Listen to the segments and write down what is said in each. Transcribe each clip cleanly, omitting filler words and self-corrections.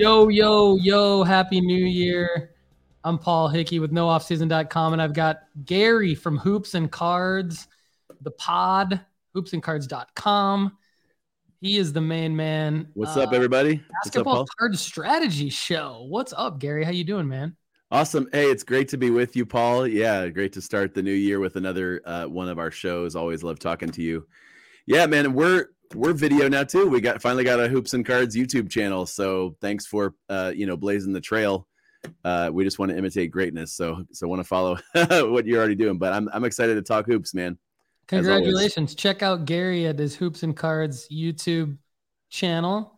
Yo, yo, yo, happy new year. I'm Paul Hickey with nooffseason.com, and I've got Gary from Hoops and Cards, the pod, hoopsandcards.com. He is the main man. What's up, everybody? Basketball What's up, Card Strategy Show. What's up, Gary? How you doing, man? Awesome. Hey, it's great to be with you, Paul. Yeah, great to start the new year with another one of our shows. Always love talking to you. Yeah, man, we're video now too. We finally got a Hoops and Cards YouTube channel. So thanks for blazing the trail. We just want to imitate greatness. So want to follow what you're already doing. But I'm excited to talk hoops, man. Congratulations. Check out Gary at his Hoops and Cards YouTube channel.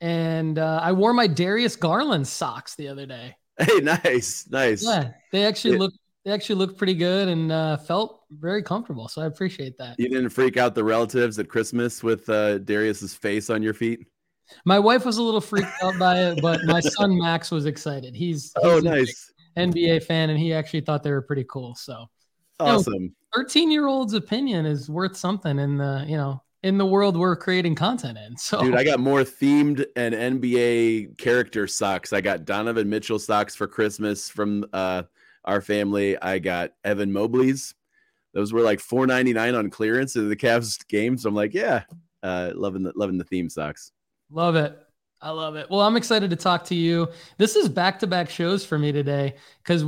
And I wore my Darius Garland socks the other day. Hey, nice. Yeah, they actually look pretty good and felt very comfortable. So I appreciate that. You didn't freak out the relatives at Christmas with Darius's face on your feet? My wife was a little freaked out by it, but my son Max was excited. He's nice a NBA fan, and he actually thought they were pretty cool. So awesome. 13-year-old's opinion is worth something in the world we're creating content in. So, dude, I got more themed and NBA character socks. I got Donovan Mitchell socks for Christmas from our family. I got Evan Mobley's. Those were like $4.99 on clearance at the Cavs game. So I'm like, yeah, loving the theme socks. Love it. I love it. Well, I'm excited to talk to you. This is back-to-back shows for me today because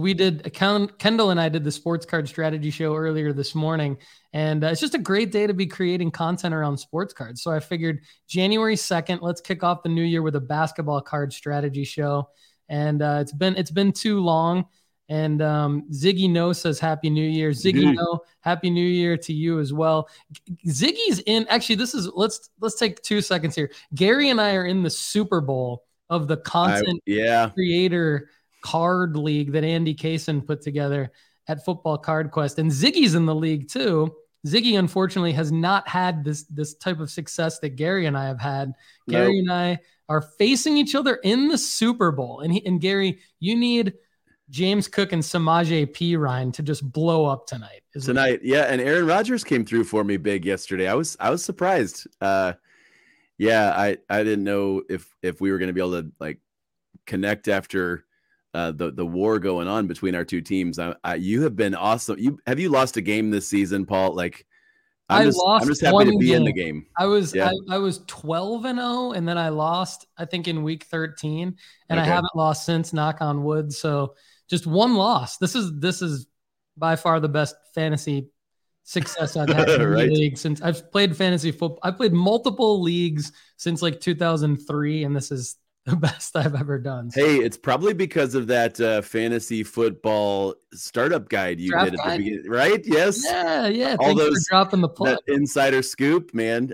Kendall and I did the Sports Card Strategy Show earlier this morning, and it's just a great day to be creating content around sports cards. So I figured January 2nd, let's kick off the new year with a basketball card strategy show. And it's been too long. And Ziggy No says Happy New Year. Ziggy No, Happy New Year to you as well. Ziggy's in. Actually, let's take 2 seconds here. Gary and I are in the Super Bowl of the content creator card league that Andy Kaysen put together at Football Card Quest, and Ziggy's in the league too. Ziggy unfortunately has not had this type of success that Gary and I have had. No. Gary and I are facing each other in the Super Bowl, and Gary, you need James Cook and Samaje Perine to just blow up tonight. Yeah, and Aaron Rodgers came through for me big yesterday. I was surprised. I didn't know if we were going to be able to like connect after the war going on between our two teams. You have been awesome. Have you lost a game this season, Paul? Like I'm just happy to be in the game. I was 12-0, and then I lost, I think, in week 13, and I haven't lost since, knock on wood. So just one loss. This is by far the best fantasy success I've had in the league since I've played fantasy football. I played multiple leagues since like 2003, and this is the best I've ever done. So. Hey, it's probably because of that fantasy football startup guide you did at the beginning, right? Yes. Yeah. All Thanks those for dropping the plug. That insider scoop, man.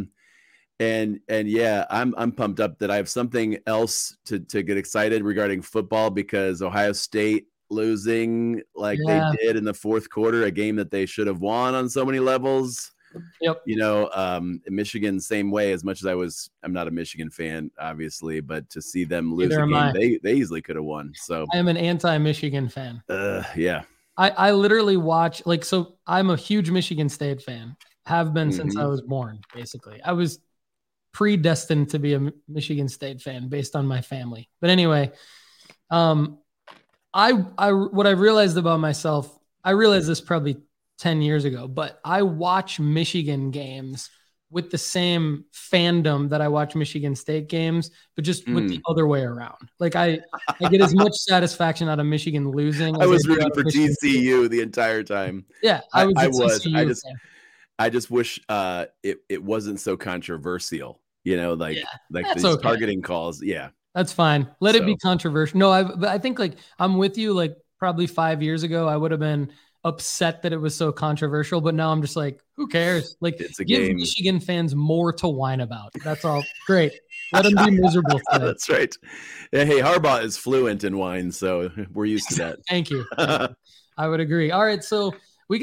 And yeah, I'm pumped up that I have something else to get excited regarding football because Ohio State losing like they did in the fourth quarter, a game that they should have won on so many levels. Yep. Michigan, same way. As much as I'm not a Michigan fan, obviously, but to see them lose a game, they easily could have won. So I am an anti-Michigan fan. Yeah. I literally watch so I'm a huge Michigan State fan. Have been since I was born. Basically, I was predestined to be a Michigan State fan based on my family. But anyway, what I realized about myself, I realized this probably 10 years ago, but I watch Michigan games with the same fandom that I watch Michigan State games, but just with the other way around. Like I get as much satisfaction out of Michigan losing. I was rooting for TCU the entire time. Yeah, I was. I just wish it wasn't so controversial. These targeting calls. Yeah, that's fine. Let it be controversial. No, but I think like I'm with you. Like probably 5 years ago, I would have been upset that it was so controversial, but now I'm just like, who cares? Like, give game. Michigan fans more to whine about. That's all. Great. Let them be miserable today. That's right. Yeah, hey, Harbaugh is fluent in wine, so we're used to that. Thank you. I would agree. All right, so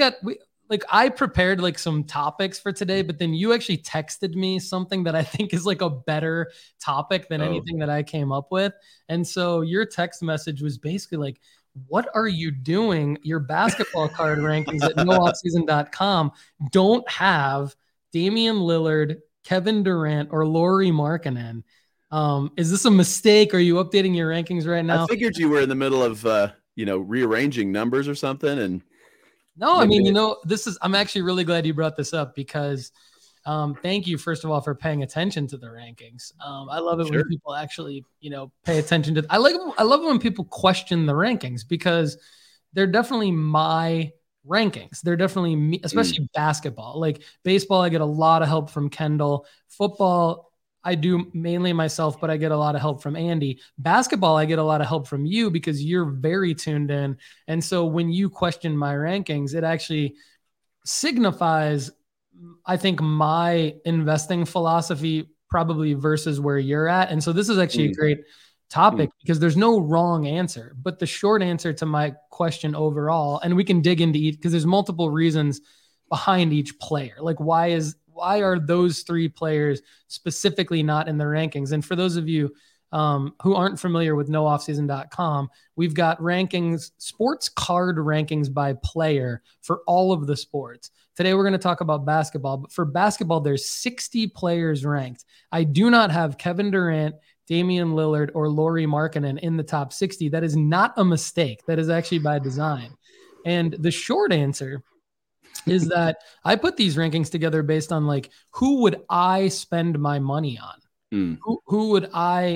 I prepared like some topics for today, but then you actually texted me something that I think is like a better topic than anything that I came up with. And so your text message was basically like, what are you doing? Your basketball card rankings at nooffseason.com don't have Damian Lillard, Kevin Durant, or Lauri Markkanen. Is this a mistake? Are you updating your rankings right now? I figured you were in the middle of rearranging numbers or something. And no, I mean, I'm actually really glad you brought this up because thank you, first of all, for paying attention to the rankings. I love it when people actually, pay attention to. I love it when people question the rankings because they're definitely my rankings. They're definitely me, especially basketball. Like baseball, I get a lot of help from Kendall. Football, I do mainly myself, but I get a lot of help from Andy. Basketball, I get a lot of help from you because you're very tuned in. And so when you question my rankings, it actually signifies, I think, my investing philosophy probably versus where you're at. And so this is actually a great topic because there's no wrong answer, but the short answer to my question overall, and we can dig into each because there's multiple reasons behind each player. Like why are those three players specifically not in the rankings? And for those of you who aren't familiar with nooffseason.com, we've got rankings, sports card rankings by player for all of the sports. Today, we're going to talk about basketball, but for basketball, there's 60 players ranked. I do not have Kevin Durant, Damian Lillard, or Lauri Markkanen in the top 60. That is not a mistake. That is actually by design. And the short answer is that I put these rankings together based on like, who would I spend my money on? Who would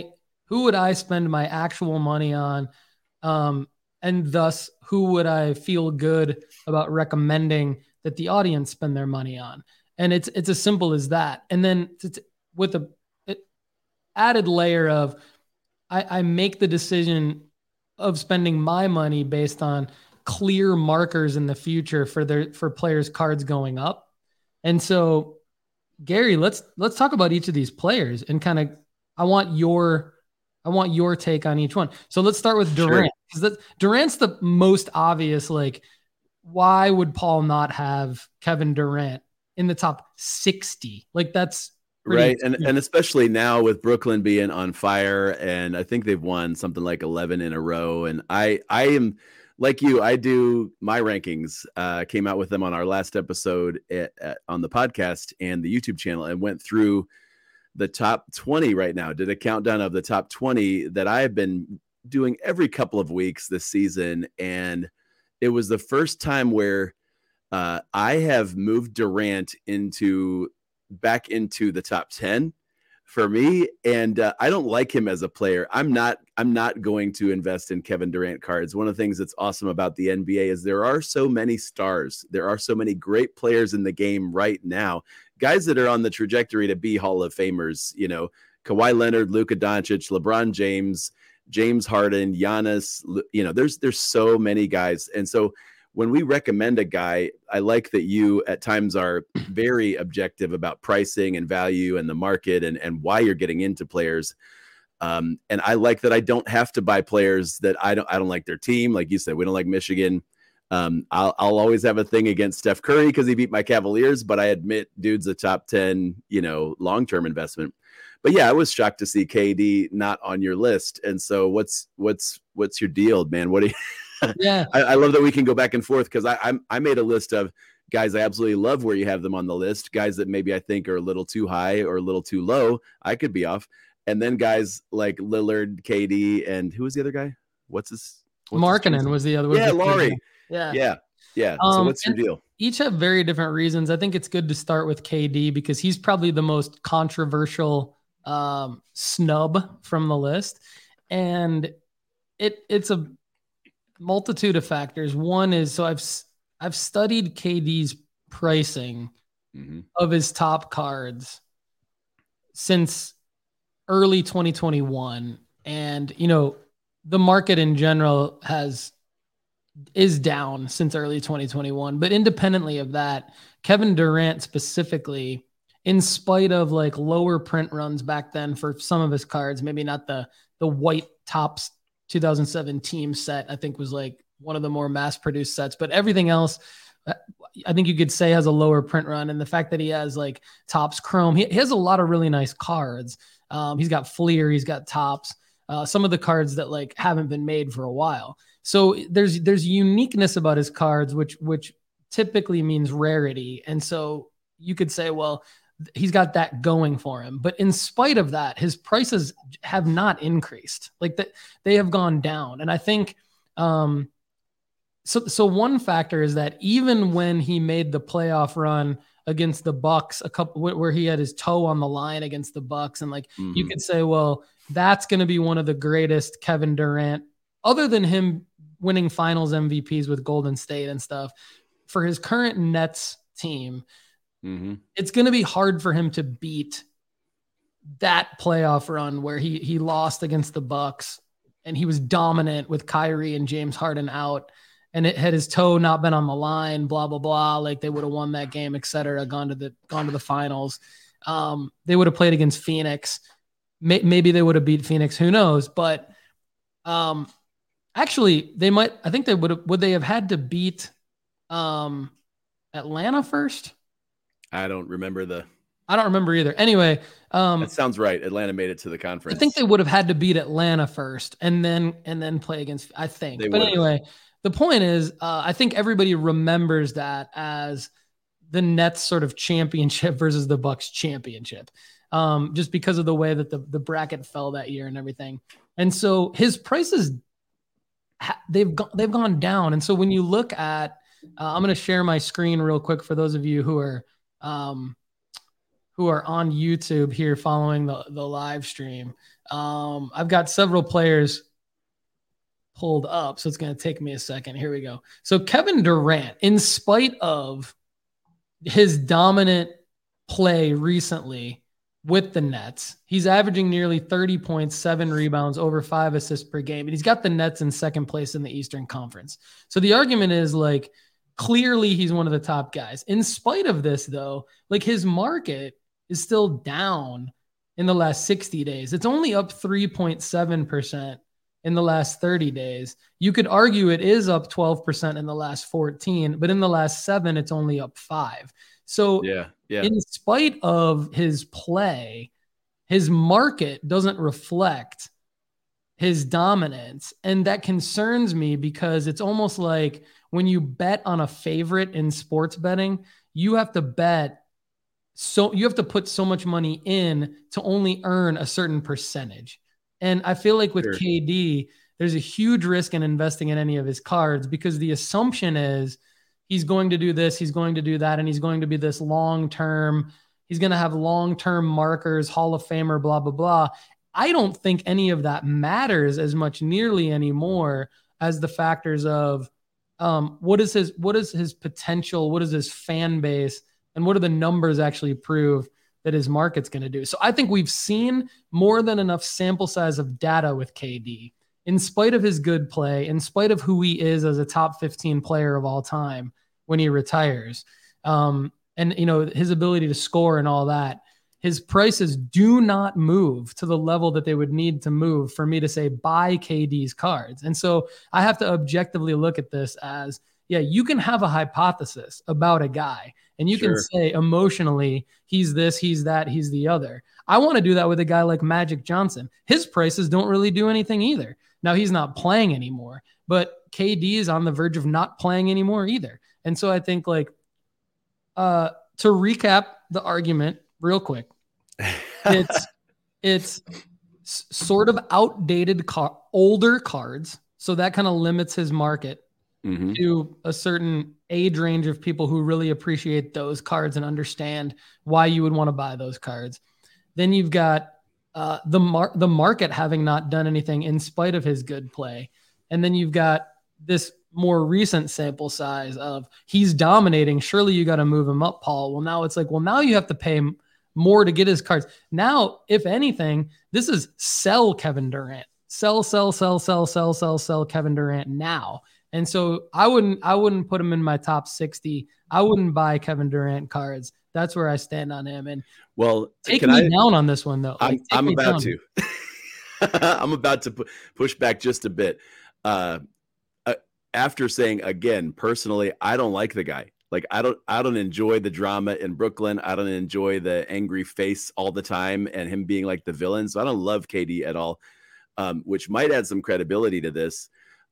I spend my actual money on? And thus, who would I feel good about recommending that the audience spend their money on? And it's as simple as that. And then with a added layer of, I make the decision of spending my money based on clear markers in the future for players' cards going up. And so, Gary, let's talk about each of these players and kind of, I want your take on each one. So let's start with Durant, because Durant's the most obvious. Like, why would Paul not have Kevin Durant in the top 60? Like that's right. And especially now with Brooklyn being on fire, and I think they've won something like 11 in a row. And I am like you, I do my rankings, came out with them on our last episode on the podcast and the YouTube channel, and went through the top 20 right now, did a countdown of the top 20 that I've been doing every couple of weeks this season. And it was the first time where I have moved Durant back into the top 10 for me. And I don't like him as a player. I'm not going to invest in Kevin Durant cards. One of the things that's awesome about the NBA is there are so many stars. There are so many great players in the game right now, guys that are on the trajectory to be Hall of Famers, Kawhi Leonard, Luka Doncic, LeBron James, James Harden, Giannis, there's so many guys. And so when we recommend a guy, I like that you at times are very objective about pricing and value and the market and why you're getting into players. And I like that I don't have to buy players that I don't like their team. Like you said, we don't like Michigan. I'll always have a thing against Steph Curry because he beat my Cavaliers, but I admit dude's a top 10, long-term investment. But yeah, I was shocked to see KD not on your list. And so what's your deal, man? What do you Yeah. I love that we can go back and forth because I made a list of guys I absolutely love where you have them on the list, guys that maybe I think are a little too high or a little too low. I could be off. And then guys like Lillard, KD, and who was the other guy? Markkanen was the other one. Yeah, Lauri. Yeah. So what's your deal? Each have very different reasons. I think it's good to start with KD because he's probably the most controversial snub from the list. And it's a multitude of factors. One is, so I've studied KD's pricing of his top cards since early 2021. And, the market in general is down since early 2021. But independently of that, Kevin Durant specifically, in spite of like lower print runs back then for some of his cards, maybe not the white Topps 2007 team set, I think was like one of the more mass produced sets, but everything else, I think you could say has a lower print run. And the fact that he has like Topps Chrome, he has a lot of really nice cards. He's got Fleer, he's got Topps, some of the cards that like haven't been made for a while. So there's uniqueness about his cards, which typically means rarity. And so you could say, well, he's got that going for him. But in spite of that, his prices have not increased. Like that, they have gone down. And I think so one factor is that even when he made the playoff run against the Bucks, a couple where he had his toe on the line against the Bucks, and like you could say, well, that's going to be one of the greatest Kevin Durant, other than him winning Finals MVPs with Golden State and stuff, for his current Nets team. It's going to be hard for him to beat that playoff run where he lost against the Bucks and he was dominant with Kyrie and James Harden out, and it had his toe not been on the line, blah, blah, blah. Like they would have won that game, et cetera, gone to the finals. They would have played against Phoenix. Maybe they would have beat Phoenix. Who knows? But actually they might, I think they would they have had to beat Atlanta first? I don't remember either. Anyway, that sounds right. Atlanta made it to the conference. I think they would have had to beat Atlanta first and then play against, I think. But anyway, the point is, I think everybody remembers that as the Nets sort of championship versus the Bucks championship, just because of the way that the bracket fell that year and everything. And so his prices, they've gone down. And so when you look at, I'm going to share my screen real quick for those of you who are on YouTube here following the live stream. I've got several players pulled up, so it's going to take me a second. Here we go. So Kevin Durant, in spite of his dominant play recently with the Nets, he's averaging nearly 30 points, 7 rebounds, over 5 assists per game. And he's got the Nets in second place in the Eastern Conference. So the argument is like, clearly he's one of the top guys. In spite of this though, like his market is still down in the last 60 days. It's only up 3.7% in the last 30 days. You could argue it is up 12% in the last 14, but in the last 7, it's only up 5. So yeah. In spite of his play, his market doesn't reflect his dominance. And that concerns me because it's almost like when you bet on a favorite in sports betting, you have to put so much money in to only earn a certain percentage. And I feel like with KD, there's a huge risk in investing in any of his cards because the assumption is he's going to do this, he's going to do that, and he's going to be this long-term, he's going to have long-term markers, Hall of Famer, blah, blah, blah. I don't think any of that matters as much nearly anymore as the factors of what is his potential, what is his fan base, and what do the numbers actually prove that his market's going to do. So I think we've seen more than enough sample size of data with KD, in spite of his good play, in spite of who he is as a top 15 player of all time when he retires. And, his ability to score and all that, his prices do not move to the level that they would need to move for me to say buy KD's cards. And so I have to objectively look at this as, yeah, you can have a hypothesis about a guy and you can say emotionally, he's this, he's that, he's the other. I want to do that with a guy like Magic Johnson. His prices don't really do anything either. Now he's not playing anymore, but KD is on the verge of not playing anymore either. And so I think to recap the argument real quick, it's sort of outdated older cards. So that kind of limits his market to a certain age range of people who really appreciate those cards and understand why you would want to buy those cards. Then you've got the market having not done anything in spite of his good play. And then you've got this more recent sample size of he's dominating. Surely you got to move him up, Paul. Well, now it's like, now you have to pay more to get his cards. Now, if anything, this is sell Kevin Durant. Sell Kevin Durant now. And so I wouldn't put him in my top 60. I wouldn't buy Kevin Durant cards. That's where I stand on him. And take me down on this one though. I'm about to. I'm about to push back just a bit. After saying again, personally, I don't like the guy. Like I don't enjoy the drama in Brooklyn. I don't enjoy the angry face all the time and him being like the villain. So I don't love KD at all, which might add some credibility to this.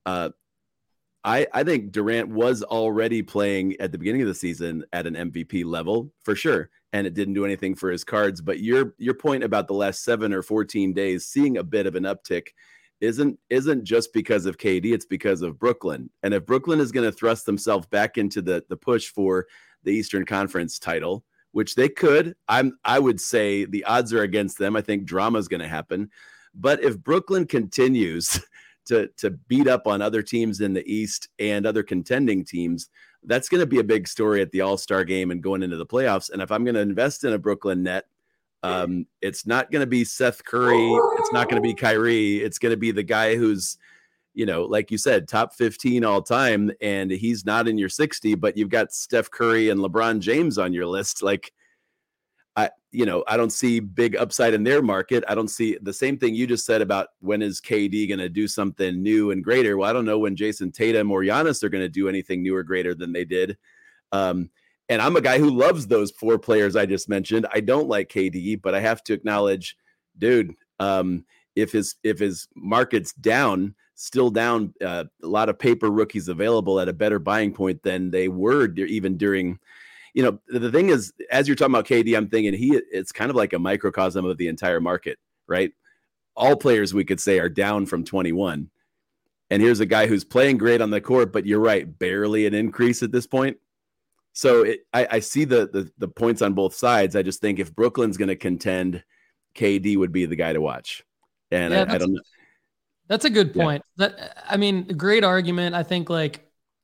I think Durant was already playing at the beginning of the season at an MVP level for sure. and it didn't do anything for his cards. But your point about the last 7 or 14 days seeing a bit of an uptick isn't just because of KD, it's because of Brooklyn. And if Brooklyn is going to thrust themselves back into the push for the Eastern Conference title, which they could, I would say the odds are against them. I think drama is going to happen. But if Brooklyn continues to beat up on other teams in the East and other contending teams, that's going to be a big story at the All-Star game and going into the playoffs. And if I'm going to invest in a Brooklyn net, it's not going to be Seth Curry. It's not going to be Kyrie. It's going to be the guy who's, like you said, top 15 all time. And he's not in your 60, but you've got Steph Curry and LeBron James on your list. Like, I don't see big upside in their market. I don't see the same thing you just said about when is KD going to do something new and greater. Well, I don't know when Jason Tatum or Giannis are going to do anything new or greater than they did. And I'm a guy who loves those 4 players I just mentioned. I don't like KD, but I have to acknowledge, dude, if his market's down, still down, a lot of paper rookies available at a better buying point than they were even during, the thing is, as you're talking about KD, I'm thinking it's kind of like a microcosm of the entire market, right? All players we could say are down from 21. And here's a guy who's playing great on the court, but you're right, barely an increase at this point. So I see the points on both sides. I just think if Brooklyn's going to contend, KD would be the guy to watch. And I don't know. That's a good point. Yeah. Great argument. I think like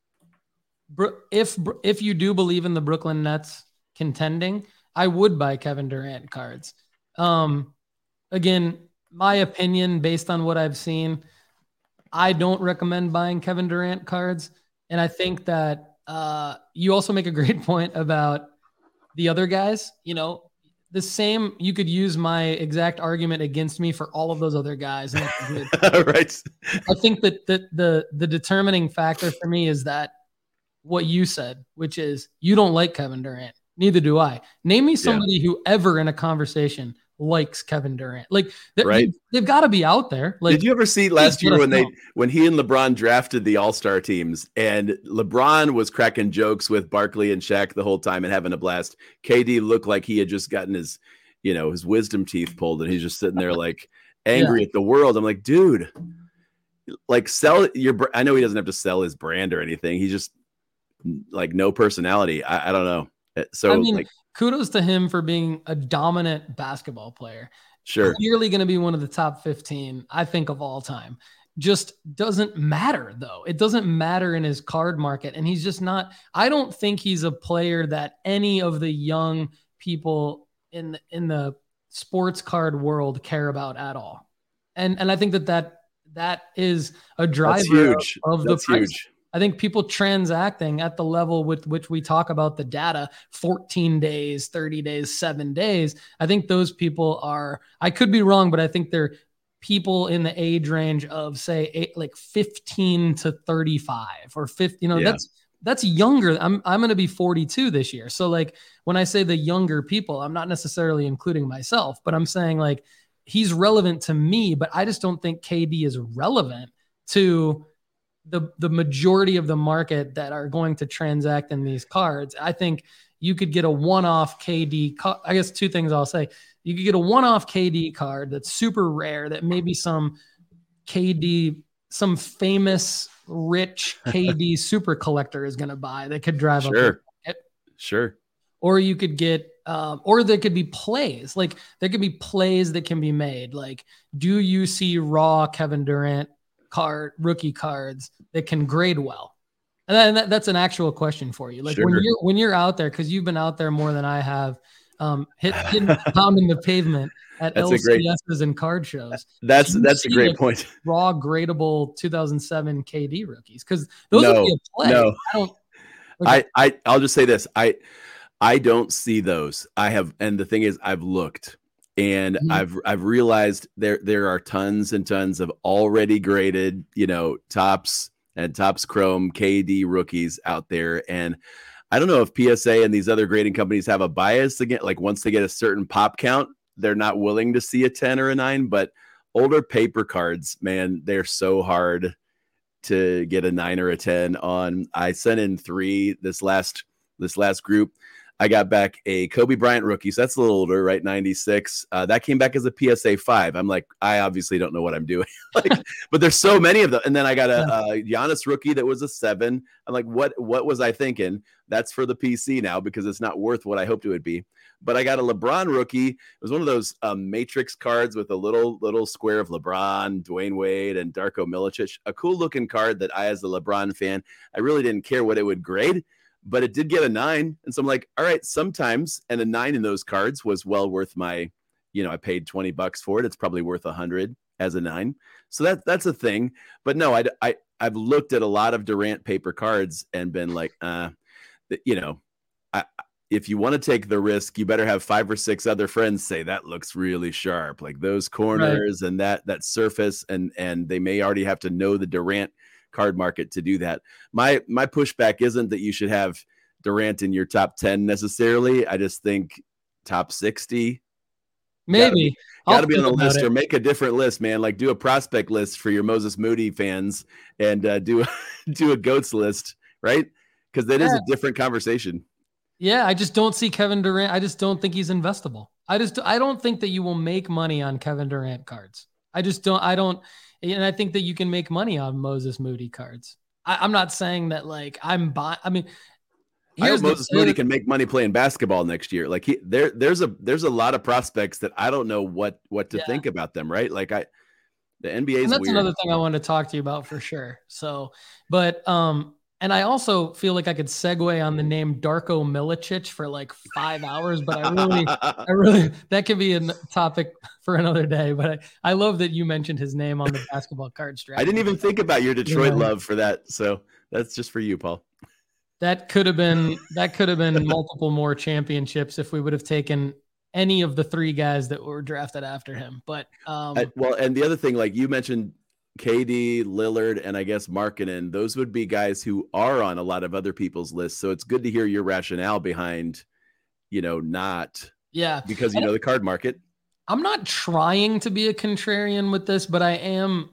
if you do believe in the Brooklyn Nets contending, I would buy Kevin Durant cards. Again, my opinion based on what I've seen, I don't recommend buying Kevin Durant cards. And I think that you also make a great point about the other guys. The same, you could use my exact argument against me for all of those other guys. And right. I think that the determining factor for me is that what you said, which is you don't like Kevin Durant. Neither do I. Name me somebody who ever in a conversation likes Kevin Durant. Like they've got to be out there. Like, did you ever see last year when he and LeBron drafted the All-Star teams and LeBron was cracking jokes with Barkley and Shaq the whole time and having a blast? KD looked like he had just gotten his wisdom teeth pulled and he's just sitting there like angry at the world. I'm like, dude, like I know he doesn't have to sell his brand or anything. He's just like no personality. I don't know. So kudos to him for being a dominant basketball player. Sure. Clearly going to be one of the top 15, I think, of all time. Just doesn't matter, though. It doesn't matter in his card market. And he's just not, I don't think he's a player that any of the young people in the sports card world care about at all. And I think that is a driver of the price. Huge. I think people transacting at the level with which we talk about the data, 14 days, 30 days, 7 days. I think those people are, I could be wrong, but I think they're people in the age range of say 15 to 35 or 50, that's younger. I'm going to be 42 this year. So like when I say the younger people, I'm not necessarily including myself, but I'm saying like he's relevant to me, but I just don't think KD is relevant to the majority of the market that are going to transact in these cards. I think you could get a one-off KD. I guess 2 things I'll say. You could get a one-off KD card that's super rare that maybe some famous rich KD super collector is going to buy that could drive up. Sure. Or you could get, or there could be plays. Like there could be plays that can be made. Like, do you see raw Kevin Durant rookie cards that can grade well? And that's an actual question for you. Like when you're out there, because you've been out there more than I have, pounding the pavement at LCSs and card shows. That's a great point. Raw gradable 2007 KD rookies, because those would be a play. No, I'll just say this. I don't see those. And the thing is, I've looked. And I've realized there are tons and tons of already graded, Topps and Topps Chrome KD rookies out there. And I don't know if PSA and these other grading companies have a bias again. Like once they get a certain pop count, they're not willing to see a 10 or a 9. But older paper cards, man, they're so hard to get a 9 or a 10 on. I sent in 3 this last group. I got back a Kobe Bryant rookie. So that's a little older, right? 96. That came back as a PSA 5. I'm like, I obviously don't know what I'm doing. Like, but there's so many of them. And then I got a Giannis rookie that was a 7. I'm like, what was I thinking? That's for the PC now because it's not worth what I hoped it would be. But I got a LeBron rookie. It was one of those matrix cards with a little square of LeBron, Dwayne Wade, and Darko Milicic. A cool looking card that I, as a LeBron fan, I really didn't care what it would grade, but it did get a 9. And so I'm like, all right, sometimes, and a 9 in those cards was well worth my, I paid $20 for it. It's probably worth 100 as a 9. So that's a thing. But no, I've looked at a lot of Durant paper cards and been like, if you want to take the risk, you better have 5 or 6 other friends say that looks really sharp, like those corners and that surface, and they may already have to know the Durant card market to do that. My pushback isn't that you should have Durant in your top 10 necessarily. I just think top 60. Maybe. Got to be on the list, or make a different list, man. Like, do a prospect list for your Moses Moody fans and do a GOATS list, right? Because that is a different conversation. Yeah, I just don't see Kevin Durant. I just don't think he's investable. I don't think that you will make money on Kevin Durant cards. And I think that you can make money on Moses Moody cards. I'm not saying that like I'm buying. I mean, I hope Moses Moody can make money playing basketball next year. Like there's a lot of prospects that I don't know what to think about them. Right? Like the NBA is that's weird. Another thing I wanted to talk to you about for sure. So, but and I also feel like I could segue on the name Darko Milicic for like 5 hours, but I really, that could be a topic for another day. But I love that you mentioned his name on the basketball card strategy. I didn't even think about your Detroit love for that. So that's just for you, Paul. That could have been multiple more championships if we would have taken any of the 3 guys that were drafted after him. But and the other thing, like you mentioned, KD, Lillard, and I guess Markkanen, those would be guys who are on a lot of other people's lists. So it's good to hear your rationale behind, not because the card market. I'm not trying to be a contrarian with this, but I'm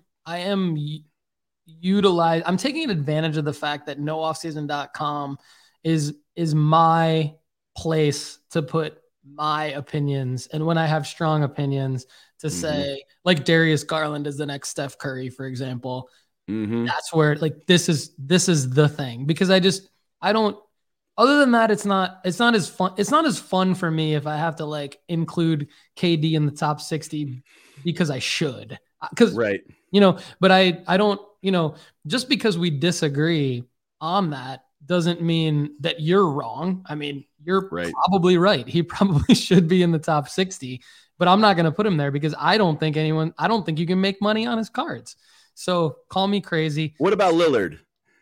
taking advantage of the fact that nooffseason.com is my place to put my opinions. And when I have strong opinions, to say like Darius Garland is the next Steph Curry, for example. That's where like this is the thing, because I don't, other than that, it's not as fun. It's not as fun for me if I have to like include KD in the top 60 because I should, but I don't, just because we disagree on that doesn't mean that you're wrong. I mean, you're probably right. He probably should be in the top 60. But I'm not going to put him there because I don't think you can make money on his cards. So call me crazy. What about Lillard?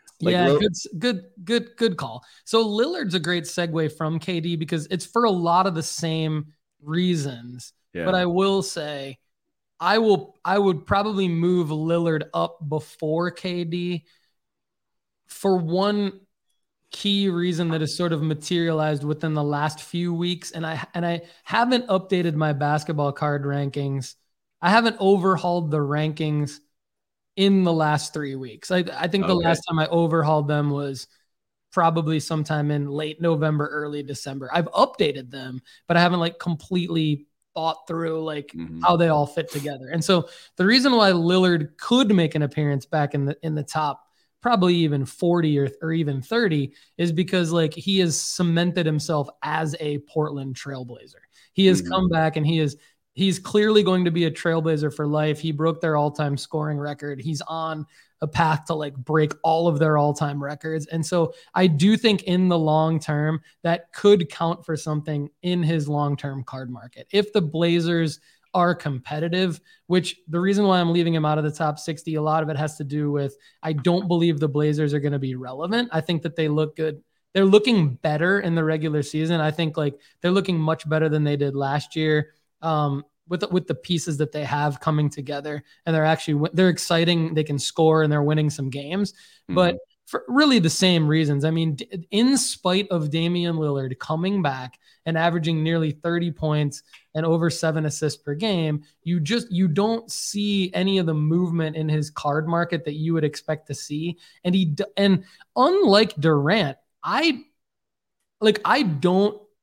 Good call. So Lillard's a great segue from KD because it's for a lot of the same reasons. Yeah. But I will say, I would probably move Lillard up before KD for one key reason that has sort of materialized within the last few weeks. And I haven't updated my basketball card rankings. I haven't overhauled the rankings in the last 3 weeks. I think the last time I overhauled them was probably sometime in late November, early December. I've updated them, but I haven't like completely thought through like how they all fit together. And so the reason why Lillard could make an appearance back in the top probably even 40 or even 30 is because like he has cemented himself as a Portland Trailblazer. He has come back and he's clearly going to be a Trailblazer for life. He broke their all-time scoring record. He's on a path to like break all of their all-time records. And so I do think in the long term that could count for something in his long-term card market. If the Blazers are competitive, which the reason why I'm leaving him out of the top 60, a lot of it has to do with, I don't believe the Blazers are going to be relevant. I think that they look good. They're looking better in the regular season. I think like they're looking much better than they did last year. With the pieces that they have coming together, and they're exciting. They can score and they're winning some games, but for really the same reasons. I mean, in spite of Damian Lillard coming back and averaging nearly 30 points and over 7 assists per game, you don't see any of the movement in his card market that you would expect to see. And unlike Durant, I don't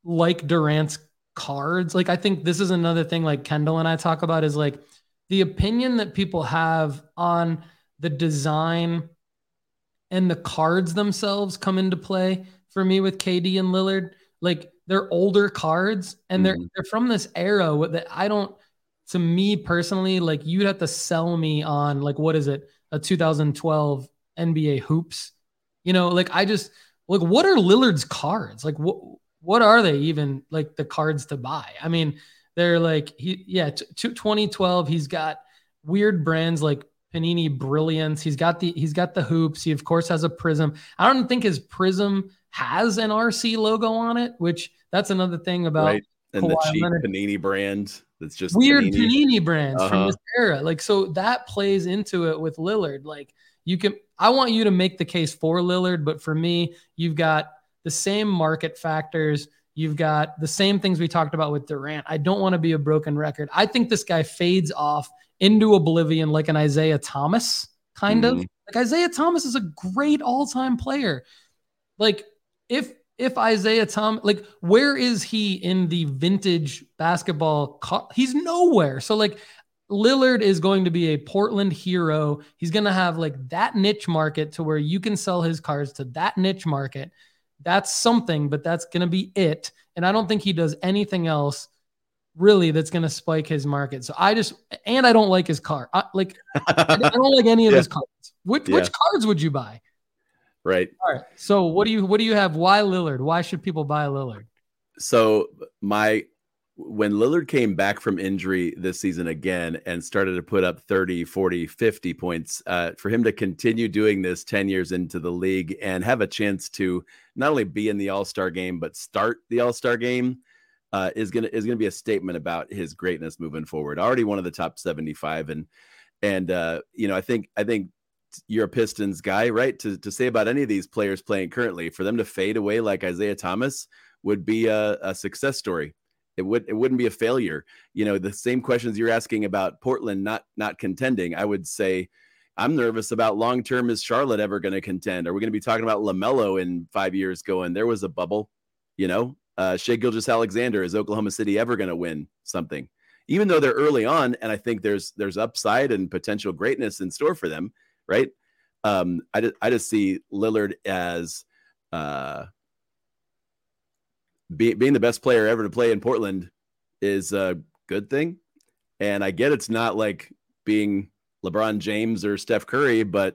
like Durant's cards. Like, I think this is another thing like Kendall and I talk about is like the opinion that people have on the design and the cards themselves come into play for me with KD and Lillard. Like, they're older cards and they're from this era that I don't, to me personally, like you'd have to sell me on like, what is it? A 2012 NBA hoops, like I just like, what are Lillard's cards? Like what are they even like the cards to buy? I mean, they're like, 2012, he's got weird brands like Panini Brilliance. He's got the hoops. He of course has a Prism. I don't think his Prism has an RC logo on it, which that's another thing about right. And Kawhi the cheap Leonard. Panini brand that's just weird Panini brands from this era. Like, so that plays into it with Lillard. Like, I want you to make the case for Lillard, but for me, you've got the same market factors. You've got the same things we talked about with Durant. I don't want to be a broken record. I think this guy fades off into oblivion like an Isaiah Thomas, kind of. Like, Isaiah Thomas is a great all-time player. Like, if Isaiah Thomas, like, where is he in the vintage basketball? He's nowhere. So, like, Lillard is going to be a Portland hero. He's going to have, like, that niche market to where you can sell his cards to that niche market. That's something, but that's going to be it. And I don't think he does anything else really that's going to spike his market. So I don't like his card. I don't like any of his cards. Which cards would you buy? Right. All right. So what do you have? Why Lillard? Why should people buy Lillard? So when Lillard came back from injury this season again and started to put up 30, 40, 50 points, for him to continue doing this 10 years into the league and have a chance to not only be in the All-Star game, but start the All-Star game is going to be a statement about his greatness moving forward. Already one of the top 75. And I think you're a Pistons guy, right? To say about any of these players playing currently, for them to fade away like Isaiah Thomas would be a success story. It wouldn't be a failure. The same questions you're asking about Portland not contending. I would say I'm nervous about long-term. Is Charlotte ever going to contend? Are we going to be talking about LaMelo in 5 years going, there was a bubble, Shai Gilgeous-Alexander, is Oklahoma City ever going to win something? Even though they're early on, and I think there's upside and potential greatness in store for them, right? I just see Lillard as being the best player ever to play in Portland is a good thing. And I get it's not like being LeBron James or Steph Curry, but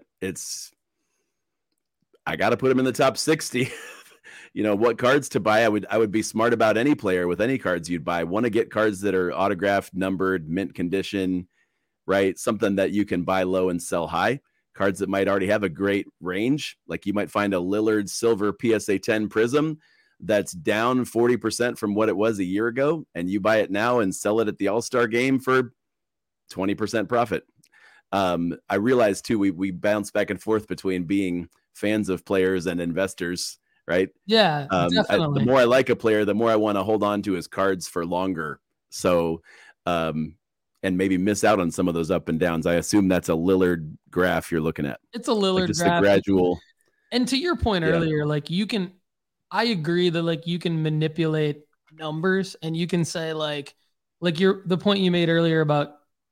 I got to put him in the top 60. What cards to buy. I would be smart about any player with any cards you'd buy. Want to get cards that are autographed, numbered, mint condition, right? Something that you can buy low and sell high. Cards that might already have a great range. Like you might find a Lillard Silver PSA 10 Prism that's down 40% from what it was a year ago, and you buy it now and sell it at the All-Star game for 20% profit. I realize too, we bounce back and forth between being fans of players and investors, right? Yeah, definitely. The more I like a player, the more I want to hold on to his cards for longer. So, and maybe miss out on some of those up and downs. I assume that's a Lillard graph you're looking at. It's a Lillard just graph. A gradual. And to your point earlier, like I agree that like you can manipulate numbers and you can say like the point you made earlier about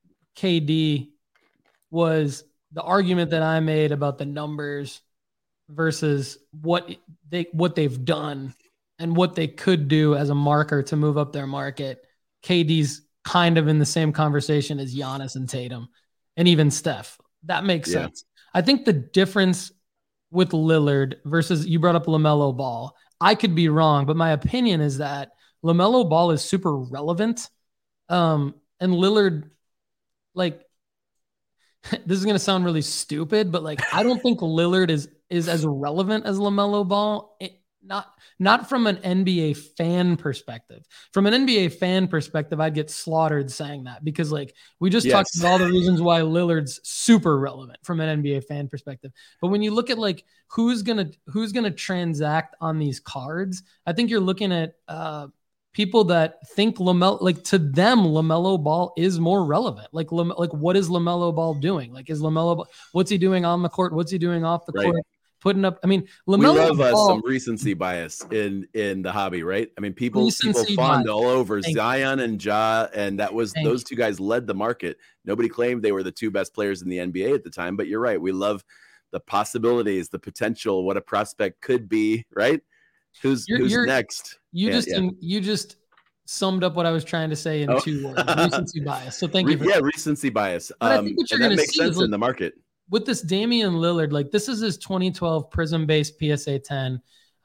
KD was the argument that I made about the numbers versus what they've done and what they could do as a marker to move up their market. KD's kind of in the same conversation as Giannis and Tatum and even Steph. That makes sense. I think the difference with Lillard versus, you brought up LaMelo Ball. I could be wrong, but my opinion is that LaMelo Ball is super relevant. And Lillard, like, this is going to sound really stupid, but like, I don't think Lillard is as relevant as LaMelo Ball. Not from an NBA fan perspective. From an NBA fan perspective, I'd get slaughtered saying that because like we just talked about all the reasons why Lillard's super relevant from an NBA fan perspective. But when you look at like who's gonna transact on these cards, I think you're looking at people that think LaMelo, like to them, LaMelo Ball is more relevant. Like what is LaMelo Ball doing? Like what's he doing on the court? What's he doing off the court? putting up. I mean, we LaMelo love Ball, some recency bias in the hobby, right? I mean, people recency fawned bias. all over Thank you. Zion and Ja, and Thank those you. two guys led the market. Nobody claimed they were the two best players in the NBA at the time, but you're right. We love the possibilities, the potential, what a prospect could be, right? Who's next? You just summed up what I was trying to say in 2 words: recency bias. So thank you for that. Recency bias. But I think what you're and that going to makes see is sense in the market. with this Damian Lillard, like this is his 2012 Prism-based PSA 10,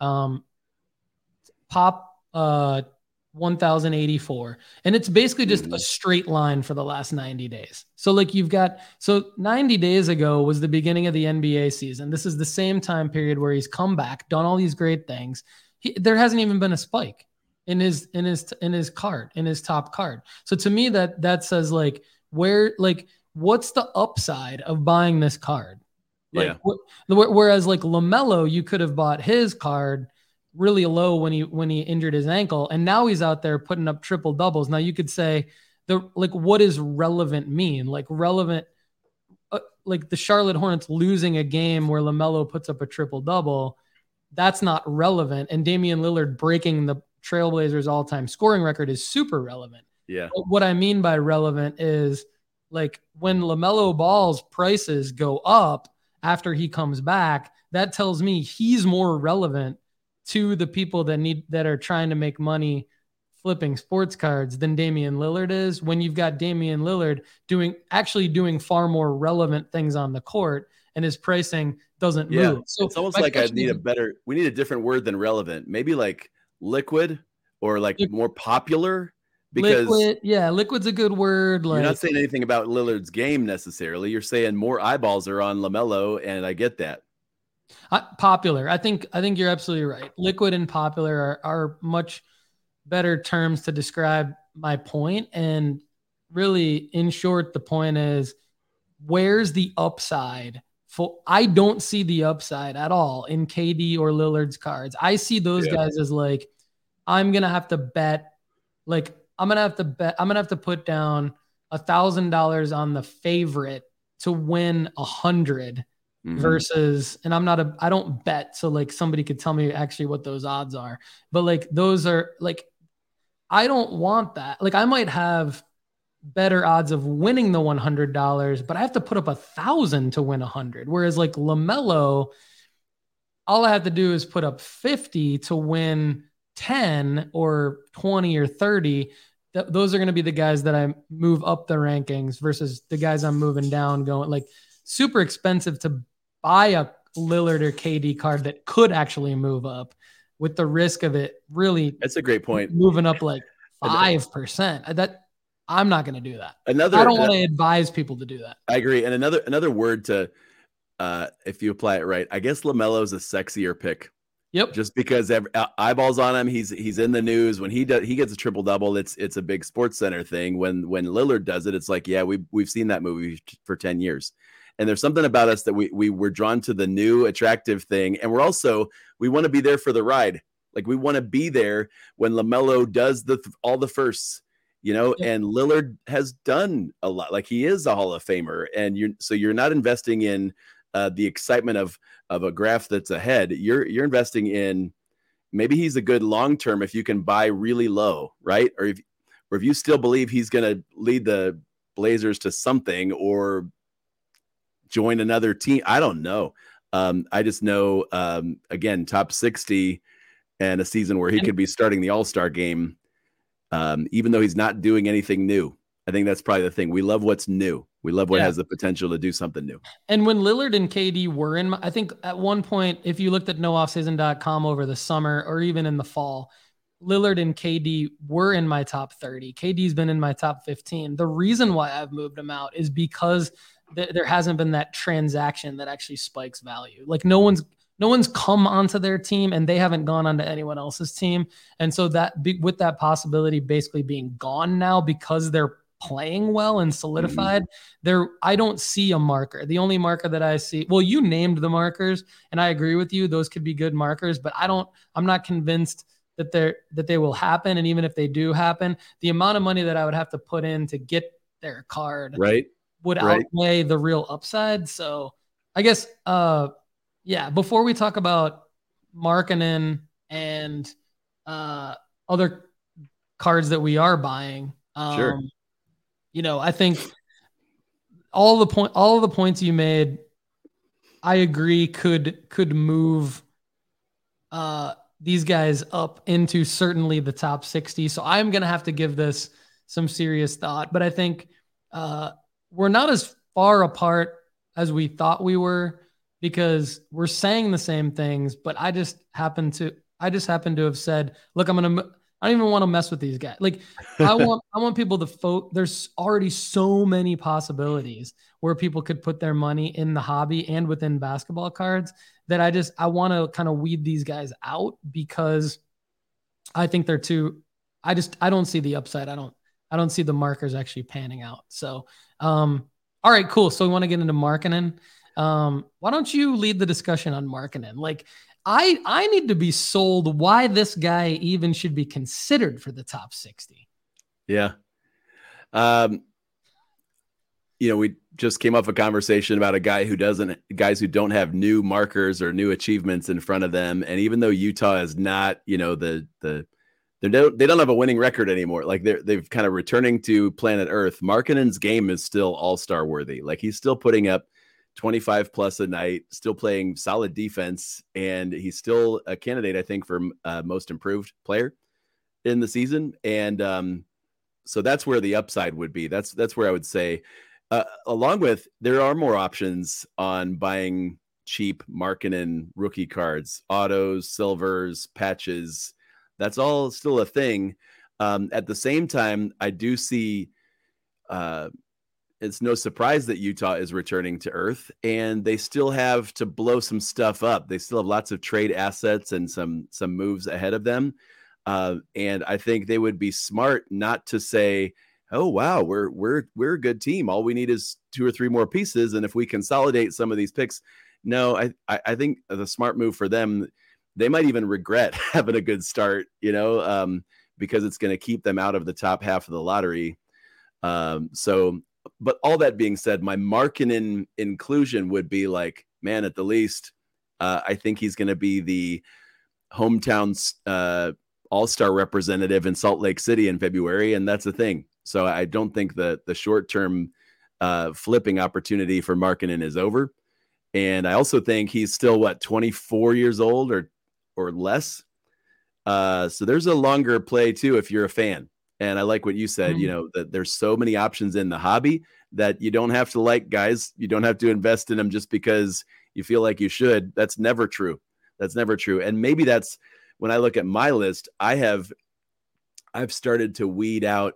pop 1084, and it's basically just a straight line for the last 90 days. So like so 90 days ago was the beginning of the NBA season. This is the same time period where he's come back, done all these great things. There hasn't even been a spike in his top card. So to me, that says like what's the upside of buying this card? Like whereas like LaMelo, you could have bought his card really low when he injured his ankle, and now he's out there putting up triple doubles. Now you could say what does relevant mean? Like relevant, like the Charlotte Hornets losing a game where LaMelo puts up a triple double, that's not relevant. And Damian Lillard breaking the Trailblazers all-time scoring record is super relevant. Yeah. But what I mean by relevant is like when LaMelo Ball's prices go up after he comes back, that tells me he's more relevant to the people that are trying to make money flipping sports cards than Damian Lillard is, when you've got Damian Lillard doing far more relevant things on the court and his pricing doesn't move. So it's almost like we need a different word than relevant. Maybe like liquid or like more popular. Because liquid's a good word. You're not saying anything about Lillard's game necessarily. You're saying more eyeballs are on LaMelo, and I get that. Popular. I think you're absolutely right. Liquid and popular are much better terms to describe my point. And really, in short, the point is, where's the upside? I don't see the upside at all in KD or Lillard's cards. I see those guys as like, I'm gonna have to bet. Like I'm gonna have to put down $1,000 on the favorite to win 100. Versus, and I don't bet. So like somebody could tell me actually what those odds are, but like, those are like, I don't want that. Like I might have better odds of winning the $100, but I have to put up 1,000 to win 100. Whereas like LaMelo, all I have to do is put up 50 to win 10 or 20 or 30. Those are going to be the guys that I move up the rankings versus the guys I'm moving down, going like super expensive to buy a Lillard or KD card that could actually move up, with the risk of it really. That's a great point. Moving up like 5%. That I'm not going to do that. I don't want to advise people to do that. I agree. And another word to, if you apply it right, I guess LaMelo's a sexier pick. Yep. Just because eyeballs on him, he's in the news. When he gets a triple double, it's a big Sports Center thing. When Lillard does it, it's like, yeah, we've seen that movie for 10 years. And there's something about us that we were drawn to the new attractive thing. And we want to be there for the ride. Like we want to be there when LaMelo does all the firsts, and Lillard has done a lot. Like he is a Hall of Famer. And you're not investing in the excitement of a graph that's ahead. You're investing in, maybe he's a good long-term if you can buy really low, right? Or if you still believe he's going to lead the Blazers to something or join another team. I don't know. I just know, again, top 60 and a season where he could be starting the All-Star game, even though he's not doing anything new. I think that's probably the thing. We love what's new. We love what has the potential to do something new. And when Lillard and KD were I think at one point, if you looked at nooffseason.com over the summer or even in the fall, Lillard and KD were in my top 30. KD's been in my top 15. The reason why I've moved him out is because there hasn't been that transaction that actually spikes value. Like no one's come onto their team and they haven't gone onto anyone else's team. And so with that possibility basically being gone now because they're playing well and solidified, I don't see a marker. The only marker that I see, well, you named the markers and I agree with you. Those could be good markers, but I'm not convinced that they will happen. And even if they do happen, the amount of money that I would have to put in to get their card would outweigh the real upside. So I guess, Yeah, before we talk about Markkanen and other cards that we are buying, Sure. I think all of the points you made, I agree could move these guys up into certainly the top 60. So I'm gonna have to give this some serious thought. But I think we're not as far apart as we thought we were because we're saying the same things. But I just happen to have said, look, I don't even want to mess with these guys. Like I want people to vote. There's already so many possibilities where people could put their money in the hobby and within basketball cards that I want to kind of weed these guys out because I think they're too. I don't see the upside. I don't see the markers actually panning out. So, all right, cool. So we want to get into Markkanen. Why don't you lead the discussion on Markkanen? Like, I need to be sold why this guy even should be considered for the top 60. Yeah. We just came off a conversation about a guys who don't have new markers or new achievements in front of them. And even though Utah is not, they don't have a winning record anymore. Like they've kind of returning to planet Earth. Markkanen's game is still all-star worthy. Like he's still putting up 25 plus a night, still playing solid defense. And he's still a candidate, I think, for most improved player in the season. And so that's where the upside would be. That's where I would say, along with there are more options on buying cheap Markkanen rookie cards, autos, silvers, patches. That's all still a thing. At the same time, I do see it's no surprise that Utah is returning to Earth, and they still have to blow some stuff up. They still have lots of trade assets and some moves ahead of them. And I think they would be smart not to say, oh, wow, we're a good team. All we need is 2 or 3 more pieces. And if we consolidate some of these picks, no, I think the smart move for them, they might even regret having a good start, because it's going to keep them out of the top half of the lottery. But all that being said, my Markkanen inclusion would be like, man, at the least, I think he's going to be the hometown all-star representative in Salt Lake City in February. And that's the thing. So I don't think that the short-term flipping opportunity for Markkanen is over. And I also think he's still, 24 years old or less. So there's a longer play too, if you're a fan. And I like what you said, that there's so many options in the hobby that you don't have to like guys. You don't have to invest in them just because you feel like you should. That's never true. And maybe that's when I look at my list, I've started to weed out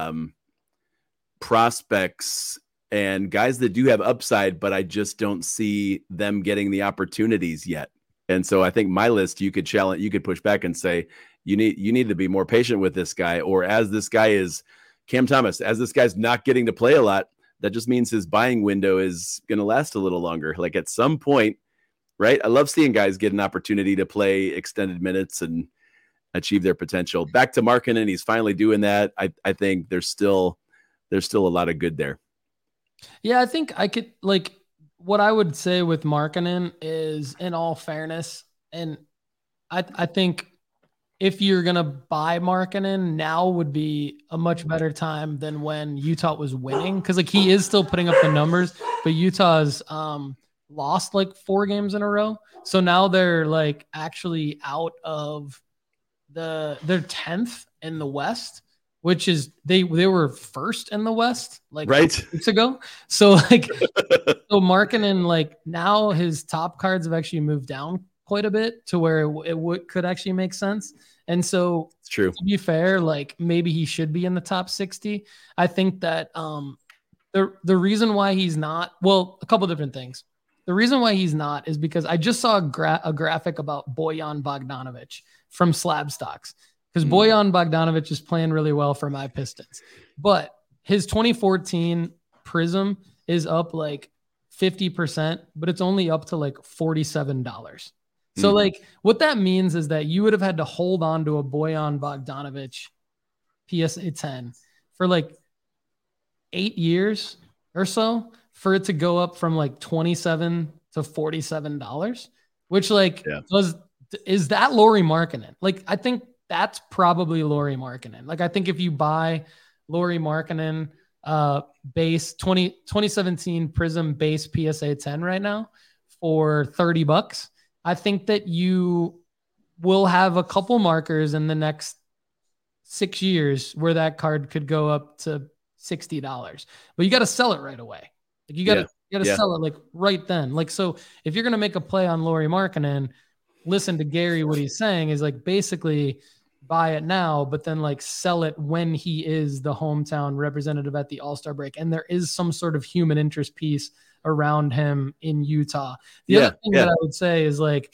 prospects and guys that do have upside, but I just don't see them getting the opportunities yet. And so I think my list, you could push back and say, you need to be more patient with this guy. Or as this guy is Cam Thomas, as this guy's not getting to play a lot, that just means his buying window is going to last a little longer. Like at some point, right? I love seeing guys get an opportunity to play extended minutes and achieve their potential. Back to Markkanen, he's finally doing that. I think there's still a lot of good there. Yeah, I think I could what I would say with Markkanen is, in all fairness, and I think if you're going to buy Markkanen, now would be a much better time than when Utah was winning. Cause he is still putting up the numbers, but Utah's lost 4 games in a row. So now they're actually out of they're 10th in the West, which is they were first in the West right weeks ago. So so Markkanen, now his top cards have actually moved down quite a bit to where it could actually make sense. And so it's true. To be fair, maybe he should be in the top 60. I think that the reason why he's not, a couple different things. The reason why he's not is because I just saw a graphic about Bojan Bogdanovic from Slab Stocks, because Bojan Bogdanovic is playing really well for my Pistons, but his 2014 Prism is up 50%, but it's only up to $47. So what that means is that you would have had to hold on to a Bojan Bogdanovic PSA 10 for 8 years or so for it to go up from $27 to $47. which like is that Lauri Markkanen? Like, I think that's probably Lauri Markkanen. Like, I think if you buy Lauri Markkanen base 2017 Prism base PSA 10 right now for $30, I think that you will have a couple markers in the next 6 years where that card could go up to $60, but you got to sell it right away. Like, you got to sell it like right then. Like, so if you're going to make a play on Lauri Markkanen, listen to Gary. What he's saying is like, basically buy it now, but then like sell it when he is the hometown representative at the All-Star break. And there is some sort of human interest piece around him in Utah. The other thing that I would say is like,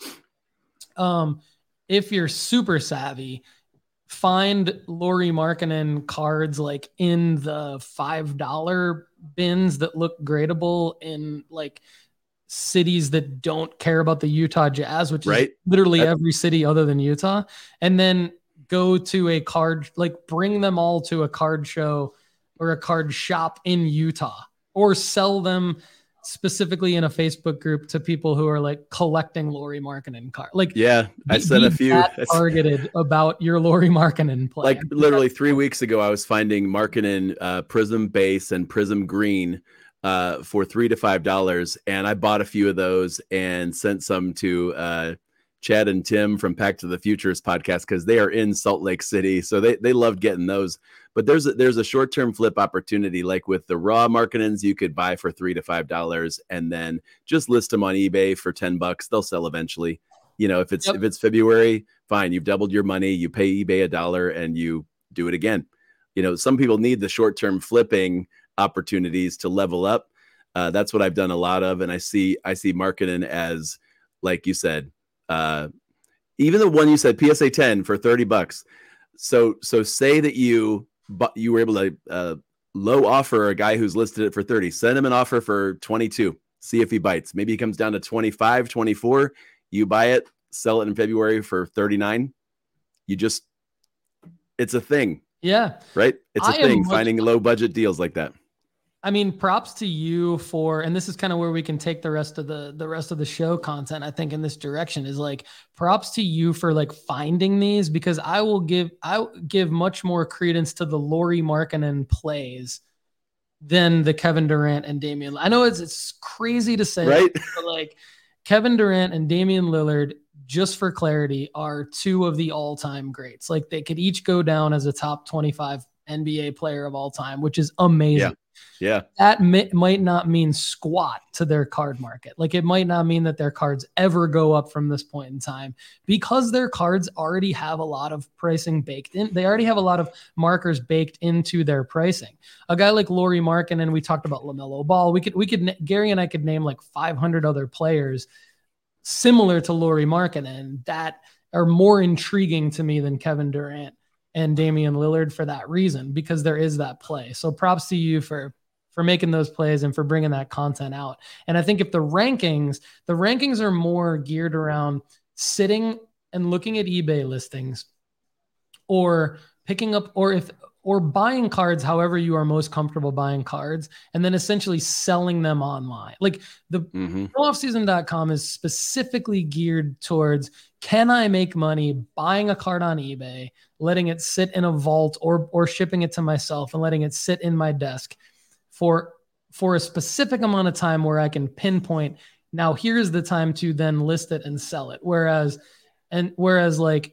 if you're super savvy, find Lauri Markkanen cards like in the $5 bins that look gradable in like cities that don't care about the Utah Jazz, which is literally every city other than Utah. And then go to a card, like bring them all to a card show or a card shop in Utah, or sell them specifically in a Facebook group to people who are like collecting Lauri Markkanen cards. Like, I said a few targeted about your Lauri Markkanen play. Like literally 3 weeks ago, I was finding Markkanen Prism base and Prism green for $3 to $5, and I bought a few of those and sent some to Chad and Tim from Pack to the Futures podcast, because they are in Salt Lake City, so they loved getting those. But there's a short-term flip opportunity, like with the raw Markkanens, you could buy for $3 to $5 and then just list them on eBay for $10. They'll sell eventually. You know, if it's February, fine, you've doubled your money, you pay eBay $1 and you do it again. You know, some people need the short-term flipping opportunities to level up. That's what I've done a lot of, and I see Markkanen as, like you said, even the one you said, PSA 10 for $30. So say that you were able to low offer a guy who's listed it for 30, send him an offer for 22, see if he bites. Maybe he comes down to 25, 24. You buy it, sell it in February for 39. It's a thing. Yeah. Right. It's a thing, finding low budget deals like that. I mean, props to you for, and this is kind of where we can take the rest of the show content, I think, in this direction, is like, props to you for like finding these, because I give much more credence to the Lauri Markkanen plays than the Kevin Durant and Damian. I know it's crazy to say, right? But like Kevin Durant and Damian Lillard, just for clarity, are two of the all-time greats. Like, they could each go down as a top 25 NBA player of all time, which is amazing. Yeah. That might not mean squat to their card market. Like, it might not mean that their cards ever go up from this point in time, because their cards already have a lot of pricing baked in. They already have a lot of markers baked into their pricing. A guy like Lauri Markkanen, we talked about LaMelo Ball. We could Gary and I could name like 500 other players similar to Lauri Markkanen that are more intriguing to me than Kevin Durant and Damian Lillard for that reason, because there is that play. So props to you for making those plays and for bringing that content out. And I think if the rankings are more geared around sitting and looking at eBay listings, or picking up, or buying cards however you are most comfortable buying cards, and then essentially selling them online. Like, the ProOffSeason.com is specifically geared towards, can I make money buying a card on eBay, letting it sit in a vault, or shipping it to myself and letting it sit in my desk for a specific amount of time where I can pinpoint, now here's the time to then list it and sell it. Whereas like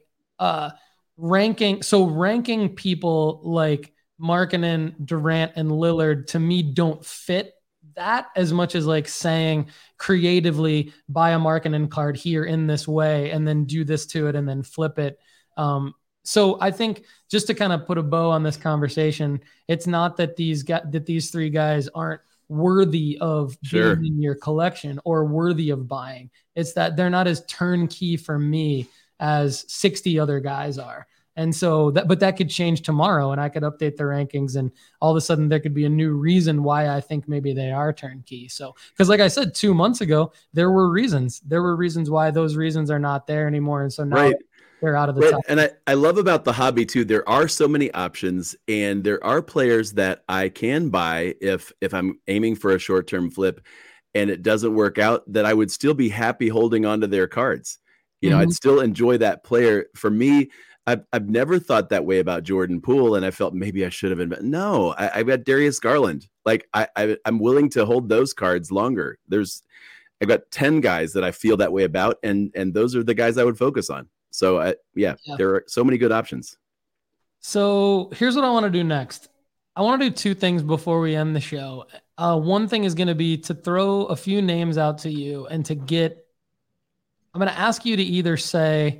ranking people like Markkanen, Durant, and Lillard, to me, don't fit that as much as like saying creatively, buy a Markkanen card here in this way and then do this to it and then flip it. So I think, just to kind of put a bow on this conversation, it's not that these three guys aren't worthy of being in your collection or worthy of buying. It's that they're not as turnkey for me as 60 other guys are. And so but that could change tomorrow, and I could update the rankings, and all of a sudden there could be a new reason why I think maybe they are turnkey. So, because like I said, 2 months ago, there were reasons why those reasons are not there anymore. And so now they're out of the top. And I love about the hobby too, there are so many options, and there are players that I can buy if I'm aiming for a short-term flip. and it doesn't work out, that I would still be happy holding on to their cards. I'd still enjoy that player. For me, I've never thought that way about Jordan Poole, and I felt maybe I should have been. No, I've got Darius Garland. Like I'm willing to hold those cards longer. I've got 10 guys that I feel that way about, and those are the guys I would focus on. So there are so many good options. So here's what I want to do next. I want to do two things before we end the show. One thing is going to be to throw a few names out to you and I'm going to ask you to either say,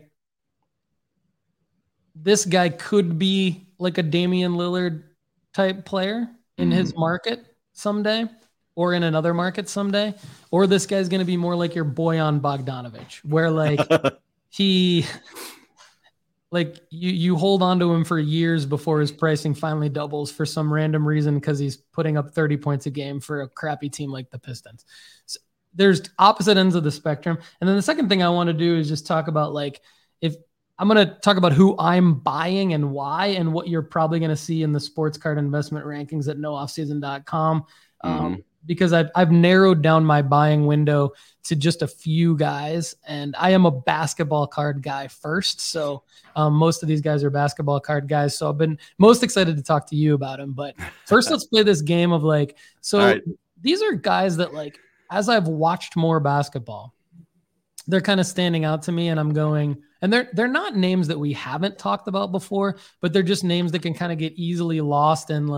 this guy could be like a Damian Lillard type player in his market someday, or in another market someday, or this guy's going to be more like your Bojan Bogdanovic, where like you hold on to him for years before his pricing finally doubles for some random reason because he's putting up 30 points a game for a crappy team like the Pistons. So there's opposite ends of the spectrum. And then the second thing I want to do is just talk about if I'm going to talk about who I'm buying and why, and what you're probably going to see in the sports card investment rankings at nooffseason.com. Because I've narrowed down my buying window to just a few guys, and I am a basketball card guy first. So most of these guys are basketball card guys. So I've been most excited to talk to you about them. But first, let's play this game of these are guys that as I've watched more basketball, they're kind of standing out to me, and I'm going, and they're not names that we haven't talked about before, but they're just names that can kind of get easily lost in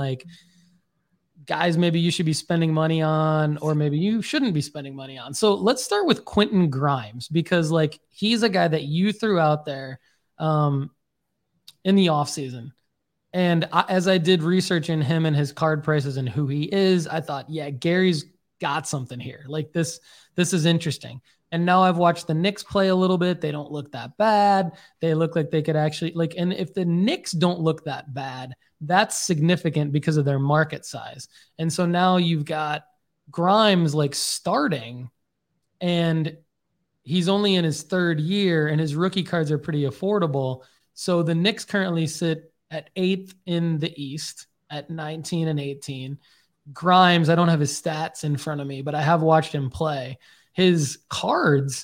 guys maybe you should be spending money on, or maybe you shouldn't be spending money on. So let's start with Quentin Grimes, because he's a guy that you threw out there in the offseason. And as I did research in him and his card prices and who he is, I thought, yeah, Gary's got something here. This is interesting. And now I've watched the Knicks play a little bit. They don't look that bad. They look like they could actually and if the Knicks don't look that bad, that's significant because of their market size. And so now you've got Grimes starting, and he's only in his third year, and his rookie cards are pretty affordable. So the Knicks currently sit at 8th in the East at 19 and 18. Grimes, I don't have his stats in front of me, but I have watched him play. His cards,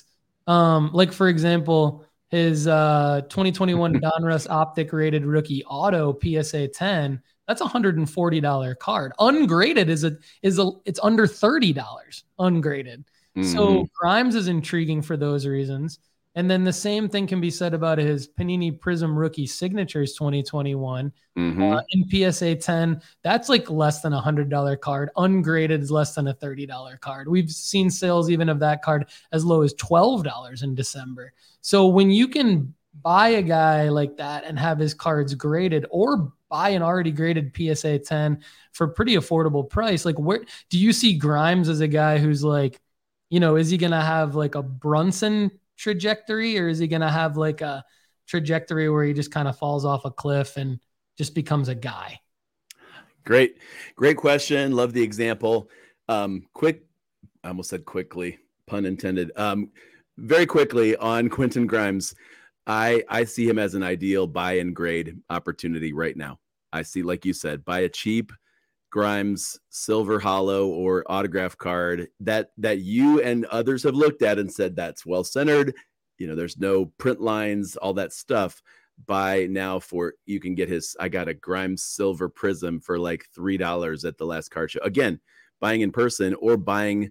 for example, his 2021 Donruss Optic rated rookie auto PSA 10, that's $140 card. Ungraded it's under $30 ungraded. So Grimes is intriguing for those reasons. And then the same thing can be said about his Panini Prism Rookie Signatures 2021 in PSA 10. That's less than $100 card. Ungraded is less than a $30 card. We've seen sales even of that card as low as $12 in December. So when you can buy a guy like that and have his cards graded, or buy an already graded PSA 10 for pretty affordable price, where do you see Grimes as a guy who's is he going to have a Brunson trajectory, or is he going to have a trajectory where he just kind of falls off a cliff and just becomes a guy? Great question. Love the example. I almost said quickly, pun intended. Very quickly on Quentin Grimes, I see him as an ideal buy and grade opportunity right now. I see, like you said, buy a cheap Grimes silver hollow or autograph card that you and others have looked at and said that's well centered. There's no print lines, all that stuff. Buy now you can get I got a Grimes silver prism for $3 at the last card show. Again, buying in person or buying,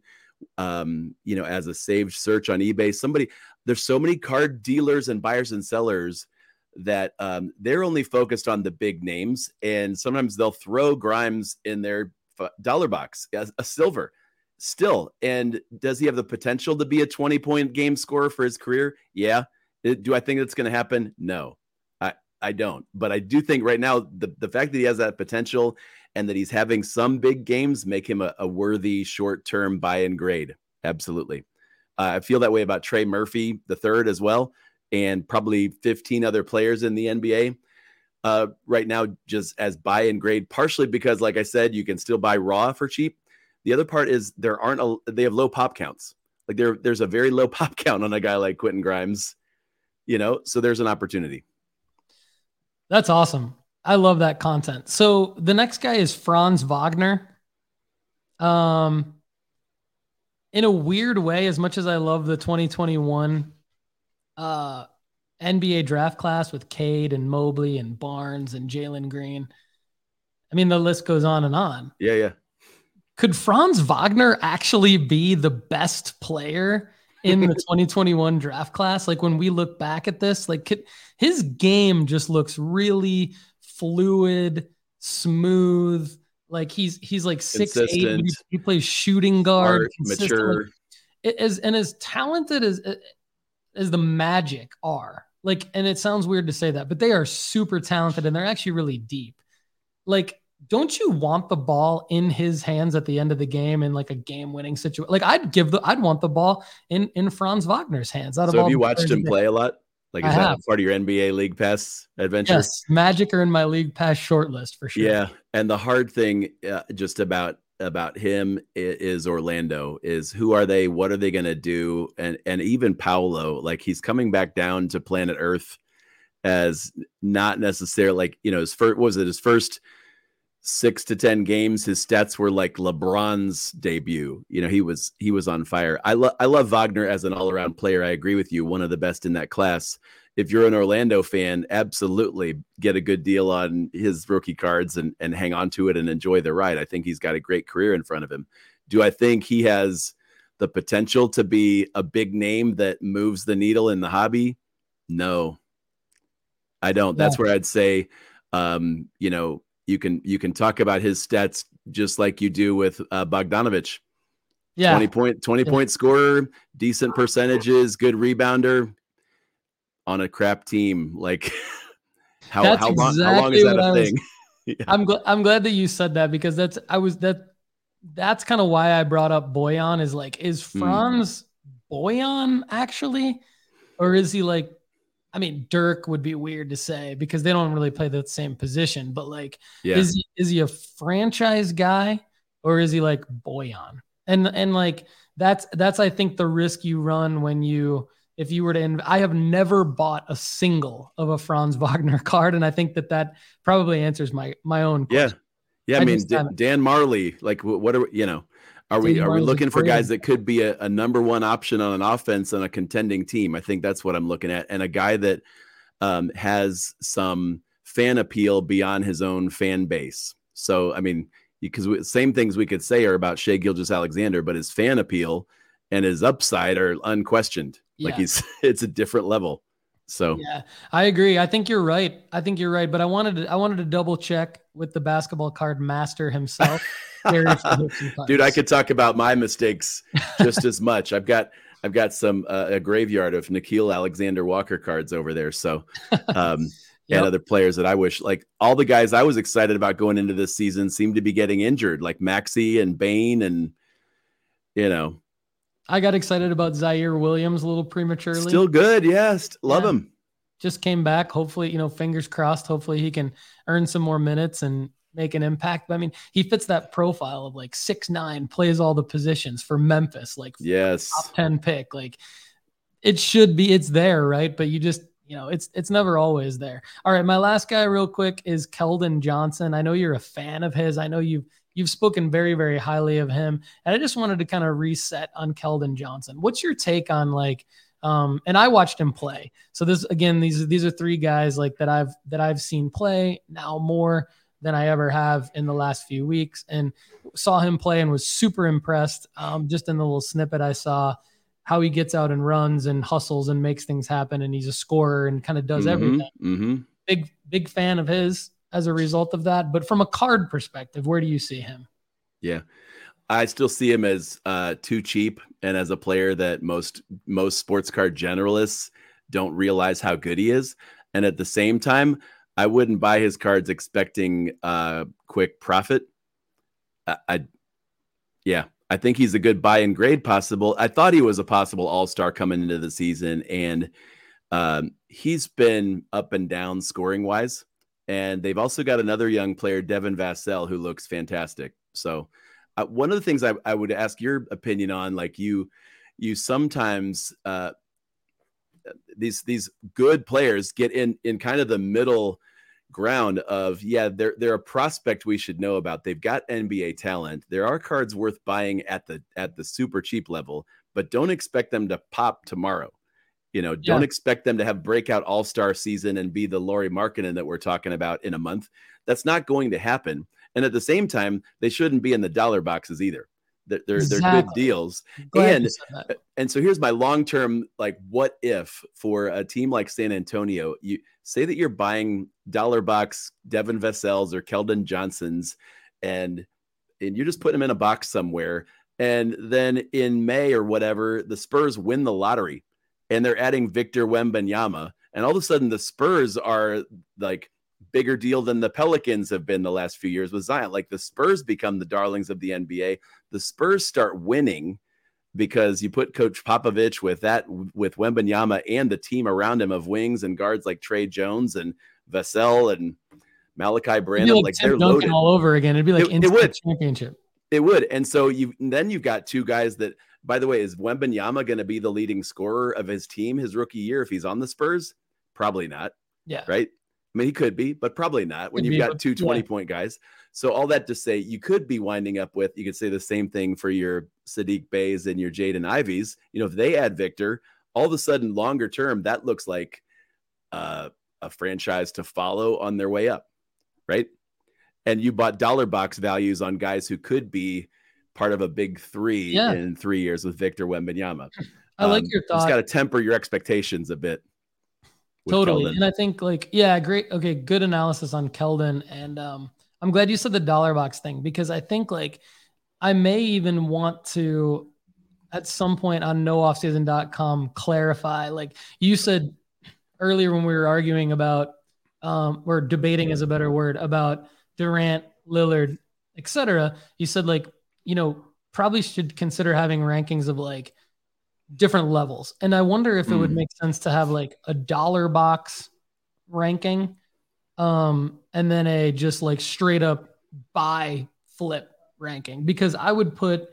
as a saved search on eBay. There's so many card dealers and buyers and sellers that they're only focused on the big names, and sometimes they'll throw Grimes in their dollar box as a silver still. And does he have the potential to be a 20-point game scorer for his career? Yeah. Do I think that's going to happen? No, I don't. But I do think right now the fact that he has that potential and that he's having some big games make him a worthy short-term buy and grade. Absolutely. I feel that way about Trey Murphy the third as well, and probably 15 other players in the NBA right now, just as buy and grade, partially because, like I said, you can still buy raw for cheap. The other part is they have low pop counts. There's a very low pop count on a guy like Quentin Grimes, so there's an opportunity. That's awesome. I love that content. So the next guy is Franz Wagner. in a weird way, as much as I love the 2021 NBA draft class with Cade and Mobley and Barnes and Jalen Green, I mean, the list goes on and on. Yeah, yeah. Could Franz Wagner actually be the best player in the 2021 draft class? Like when we look back at this, like his game just looks really fluid, smooth. Like he's like 6'8", but he plays shooting guard, smart, mature. Like, as talented as the Magic are, like, and it sounds weird to say that, but they are super talented and they're actually really deep. Like, don't you want the ball in his hands at the end of the game in like a game-winning situation? Like I'd want the ball in Franz Wagner's hands. So have you watched him play a lot? Like, is that part of your NBA League Pass adventure? Yes, Magic are in my League Pass shortlist for sure. Yeah, and the hard thing just about him is Orlando is who are they? What are they going to do? And even Paolo, like he's coming back down to planet Earth as not necessarily like, you know, his first 6 to 10 games, his stats were like LeBron's debut. You know, he was on fire. I love Wagner as an all-around player. I agree with you. One of the best in that class. If you're an Orlando fan, absolutely get a good deal on his rookie cards and hang on to it and enjoy the ride. I think he's got a great career in front of him. Do I think he has the potential to be a big name that moves the needle in the hobby? No, I don't. That's where I'd say, you know, you can talk about his stats just like you do with Bogdanovich. Yeah. 20 point scorer, decent percentages, good rebounder on a crap team. Like how long is that a thing? Yeah. I'm glad that you said that because that's kind of why I brought up Bojan is Franz Bojan actually, or is he like, I mean, Dirk would be weird to say because they don't really play the same position, but like, is he a franchise guy or is he like Bojan? And like, that's, I think the risk you run when if you were to, I have never bought a single of a Franz Wagner card. And I think that probably answers my own question. Yeah. I mean, Dan Marley, like what are, you know, are we looking for guys that could be a number one option on an offense on a contending team? I think that's what I'm looking at. And a guy that has some fan appeal beyond his own fan base. So, I mean, because same things we could say are about Shai Gilgeous-Alexander, but his fan appeal and his upside are unquestioned. Yeah. Like it's a different level. So yeah, I agree. I think you're right. But I wanted to double check with the basketball card master himself. Dude, I could talk about my mistakes just as much. I've got some a graveyard of Nickeil Alexander-Walker cards over there. So and other players that I wish, like all the guys I was excited about going into this season seem to be getting injured, like Maxey and Bane, and you know. I got excited about Zaire Williams a little prematurely. Still good, yes. Love him. Just came back. Hopefully, you know, fingers crossed. Hopefully he can earn some more minutes and make an impact. But I mean, he fits that profile of like 6'9", plays all the positions for Memphis, like top 10 pick. Like it's there, right? But you just, you know, it's never always there. All right, my last guy real quick is Keldon Johnson. I know you're a fan of his. I know you've spoken very, very highly of him. And I just wanted to kind of reset on Keldon Johnson. What's your take on like, and I watched him play. So these are three guys like that I've seen play now more than I ever have in the last few weeks, and saw him play and was super impressed. Just in the little snippet I saw, how he gets out and runs and hustles and makes things happen. And he's a scorer and kind of does everything. Mm-hmm. Big fan of his as a result of that. But from a card perspective, where do you see him? Yeah, I still see him as too cheap, and as a player that most sports card generalists don't realize how good he is. And at the same time, I wouldn't buy his cards expecting quick profit. I think he's a good buy and grade possible. I thought he was a possible all-star coming into the season, and he's been up and down scoring wise. And they've also got another young player, Devin Vassell, who looks fantastic. So one of the things I would ask your opinion on, like you sometimes these good players get in kind of the middle ground of, yeah, they're a prospect we should know about. They've got NBA talent. There are cards worth buying at the super cheap level, but don't expect them to pop tomorrow. Don't expect them to have breakout all-star season and be the Lauri Markkanen that we're talking about in a month. That's not going to happen. And at the same time, they shouldn't be in the dollar boxes either. They're good deals. And so here's my long-term, like, what if for a team like San Antonio, you say that you're buying dollar box Devin Vassell's or Keldon Johnson's, and you're just putting them in a box somewhere. And then in May or whatever, the Spurs win the lottery and they're adding Victor Wembanyama. And all of a sudden the Spurs are like bigger deal than the Pelicans have been the last few years with Zion. Like, the Spurs become the darlings of the NBA. The Spurs start winning because you put Coach Popovich with Wembanyama and the team around him of wings and guards like Trey Jones and Vassell and Malachi Branham. Like they're loaded all over again. It'd be like it would. Championship. It would. And so you've got two guys that, by the way, is Wembanyama going to be the leading scorer of his team his rookie year if he's on the Spurs? Probably not. Yeah. Right? I mean, he could be, but probably not when you've got two 20-point guys. So all that to say, you could be winding up with, you could say the same thing for your Sadiq Beys and your Jaden Ivies. If they add Victor, all of a sudden, longer term, that looks like a franchise to follow on their way up, right? And you bought dollar box values on guys who could be part of a big three in 3 years with Victor Wembanyama. I like your thought. Just got to temper your expectations a bit. Totally. Keldon. And I think great. Okay. Good analysis on Keldon. And I'm glad you said the dollar box thing, because I think I may even want to, at some point on nooffseason.com, clarify, like you said earlier when we were arguing about, or debating is a better word, about Durant, Lillard, etc. You said probably should consider having rankings of different levels. And I wonder if it would make sense to have a dollar box ranking, and then a just straight up buy flip ranking, because I would put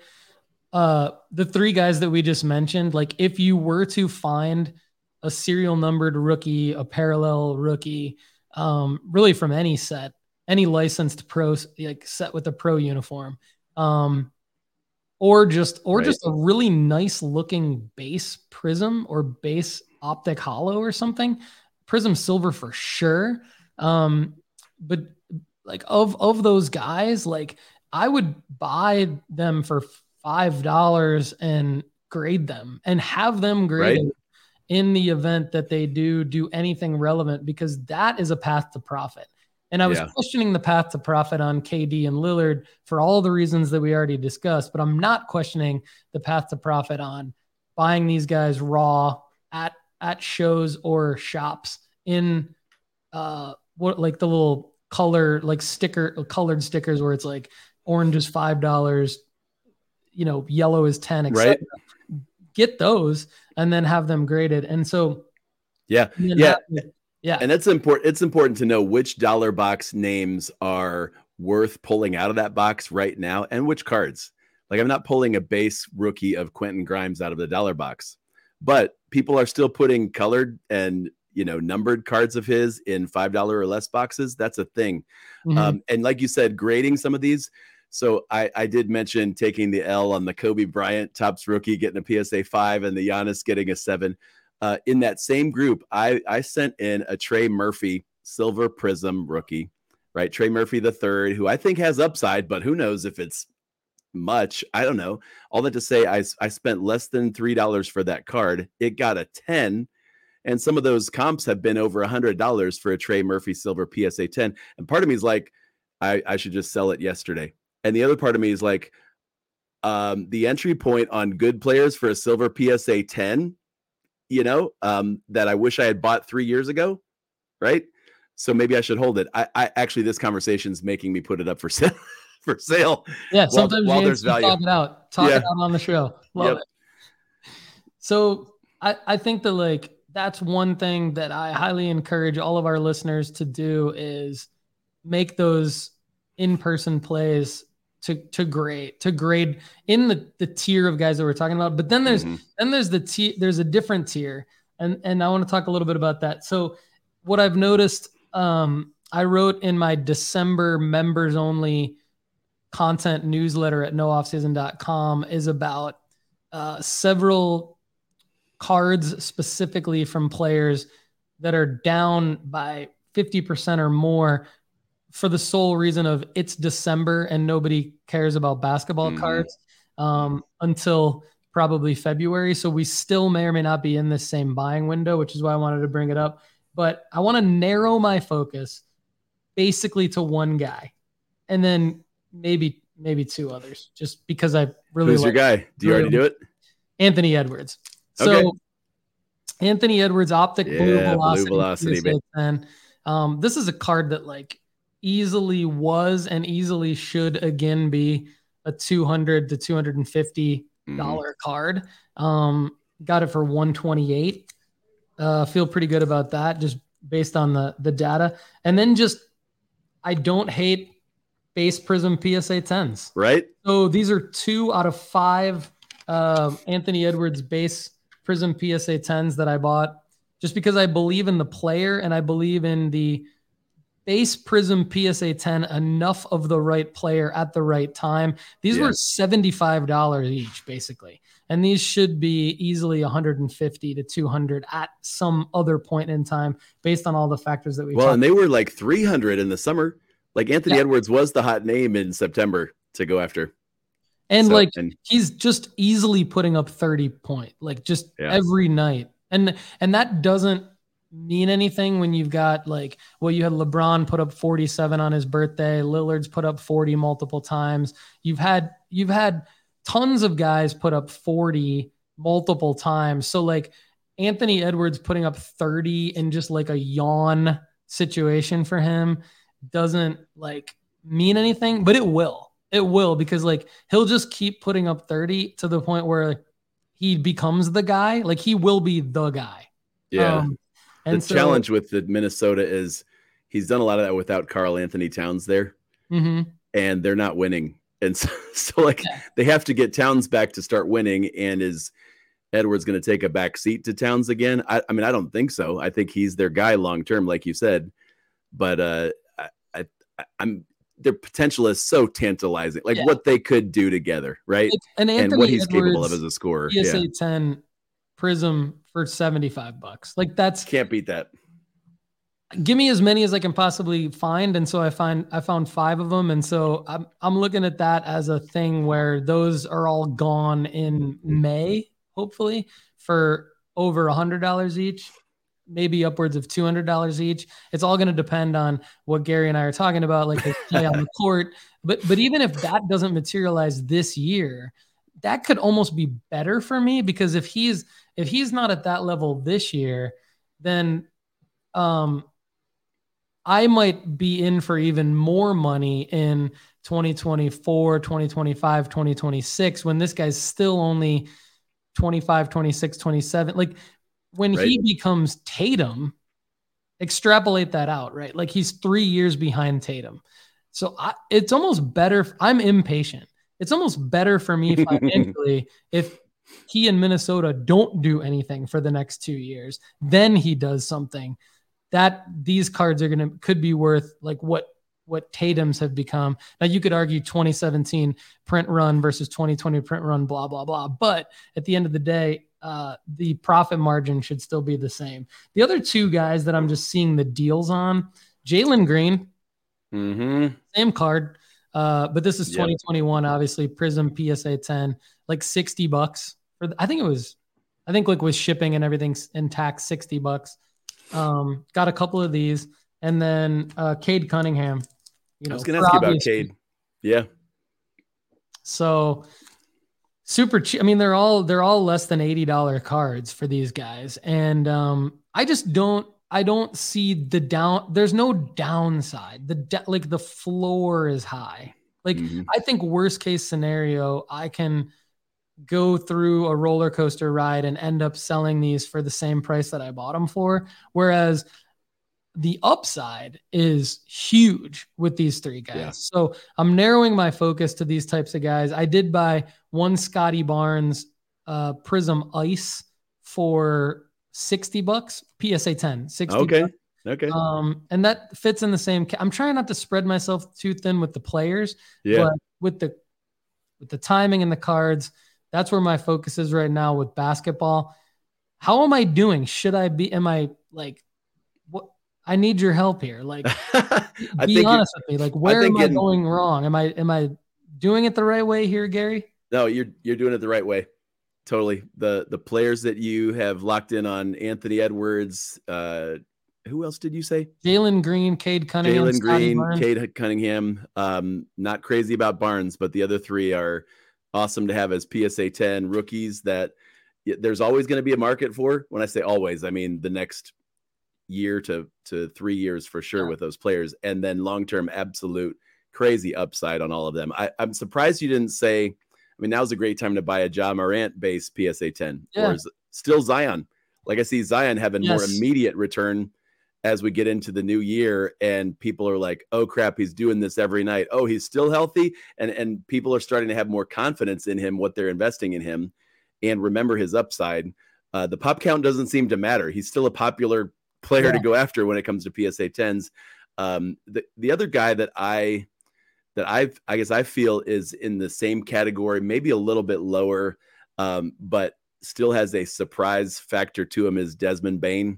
the three guys that we just mentioned, if you were to find a serial numbered rookie, a parallel rookie, really from any set, any licensed pro, set with a pro uniform, or just a really nice looking base prism or base optic hollow or something. Prism silver for sure. But of those guys, I would buy them for $5 and grade them and have them graded in the event that they do anything relevant, because that is a path to profit. And I was questioning the path to profit on KD and Lillard for all the reasons that we already discussed, but I'm not questioning the path to profit on buying these guys raw at shows or shops in the little color, colored stickers where it's orange is $5, yellow is 10, etc. Right. Get those and then have them graded. And so, yeah. And that's important. It's important to know which dollar box names are worth pulling out of that box right now and which cards. I'm not pulling a base rookie of Quentin Grimes out of the dollar box, but people are still putting colored and, numbered cards of his in $5 or less boxes. That's a thing. Mm-hmm. And like you said, grading some of these. So I did mention taking the L on the Kobe Bryant Topps rookie, getting a PSA 5 and the Giannis getting a 7. In that same group, I sent in a Trey Murphy silver prism rookie, right? Trey Murphy the third, who I think has upside, but who knows if it's much. I don't know. All that to say, I spent less than $3 for that card. It got a 10, and some of those comps have been over $100 for a Trey Murphy silver PSA 10. And part of me is I should just sell it yesterday. And the other part of me is the entry point on good players for a silver PSA 10, that I wish I had bought 3 years ago. Right. So maybe I should hold it. I actually, this conversation is making me put it up for sale. Yeah. Sometimes while there's value. Talk it out on the show. Love it. So I think that that's one thing that I highly encourage all of our listeners to do, is make those in-person plays to grade in the tier of guys that we're talking about. But then there's there's a different tier, and I want to talk a little bit about that. So what I've noticed, I wrote in my December members only content newsletter at nooffseason.com is about several cards specifically from players that are down by 50% or more for the sole reason of it's December and nobody cares about basketball cards until probably February. So we still may or may not be in this same buying window, which is why I wanted to bring it up. But I want to narrow my focus basically to one guy and then maybe two others, just because I really Who's your guy? Do you already do it? Anthony Edwards. So okay. Anthony Edwards, Optic Blue Velocity. This is a card that like easily was and easily should again be a $200 to $250 card. Got it for $128. Feel pretty good about that just based on the data. And then just, I don't hate base Prism PSA 10s. Right. So these are 2 out of 5 Anthony Edwards base Prism PSA 10s that I bought just because I believe in the player and I believe in the base Prism PSA 10 enough of the right player at the right time. These were $75 each basically. And these should be easily $150 to $200 at some other point in time based on all the factors that we Well, and they were like $300 in the summer. Like Anthony Edwards was the hot name in September to go after. And he's just easily putting up 30 point, like just every night. And that doesn't mean anything when you've got like, well, you had LeBron put up 47 on his birthday. Lillard's put up 40 multiple times. You've had tons of guys put up 40 multiple times. So like Anthony Edwards putting up 30 in just like a yawn situation for him doesn't like mean anything, but it will because like he'll just keep putting up 30 to the point where he becomes the guy. Like he will be the guy. Yeah. And the challenge with the Minnesota is he's done a lot of that without Karl Anthony Towns there, and they're not winning. And so they have to get Towns back to start winning. And is Edwards going to take a back seat to Towns again? I mean, I don't think so. I think he's their guy long term, like you said. But their potential is so tantalizing, like what they could do together, right? And what he's capable of as a scorer. PSA 10 Prism for $75. Like that's can't beat that. Give me as many as I can possibly find, and so I found 5 of them, and so I'm looking at that as a thing where those are all gone in May, hopefully for over $100 each. Maybe upwards of $200 each. It's all going to depend on what Gary and I are talking about, like his play on the court. But even if that doesn't materialize this year, that could almost be better for me because if he's not at that level this year, then I might be in for even more money in 2024, 2025, 2026 when this guy's still only 25, 26, 27. Like when he becomes Tatum, extrapolate that out, right? Like he's 3 years behind Tatum. So it's almost better. I'm impatient. It's almost better for me financially if he and Minnesota don't do anything for the next 2 years. Then he does something that these cards could be worth like what Tatum's have become. Now you could argue 2017 print run versus 2020 print run, blah, blah, blah. But at the end of the day, the profit margin should still be the same. The other 2 guys that I'm just seeing the deals on, Jalen Green, same card, but this is 2021, obviously Prism PSA 10, like $60 for. I think with shipping and everything and tax, $60. Got a couple of these, and then Cade Cunningham. I was going to ask you about Cade. Yeah. So. Super cheap. I mean, they're all less than $80 cards for these guys. And I don't see there's no downside. The floor is high. Like I think worst case scenario, I can go through a roller coaster ride and end up selling these for the same price that I bought them for. Whereas the upside is huge with these 3 guys. Yeah. So I'm narrowing my focus to these types of guys. I did buy one Scotty Barnes Prism Ice for $60, PSA 10, $60. Okay. Okay. And that fits in the same. I'm trying not to spread myself too thin with the players, Yeah. but with the timing and the cards, that's where my focus is right now with basketball. How am I doing? Am I like, what? I need your help here. Like, I be think honest with me. Like, I where am think I going wrong? Am I doing it the right way here, Gary? no, you're doing it the right way. Totally. The players that you have locked in on: Anthony Edwards, who else did you say? Jalen Green, Cade Cunningham, Jalen Scotty Green, Barnes. Cade Cunningham. Not crazy about Barnes, but the other three are awesome to have as PSA 10 rookies that there's always going to be a market for. When I say always, I mean the next year to 3 years for sure with those players. And then long-term absolute crazy upside on all of them. I'm surprised you didn't say, I mean, now's a great time to buy a Ja Morant based PSA 10 or still Zion. Like I see Zion having more immediate return as we get into the new year, and people are like, oh crap, he's doing this every night. Oh, he's still healthy. And people are starting to have more confidence in him, what they're investing in him, and remember his upside. The pop count doesn't seem to matter. He's still a popular player to go after when it comes to PSA 10s. The other guy that I guess I feel is in the same category, maybe a little bit lower, but still has a surprise factor to him, is Desmond Bane.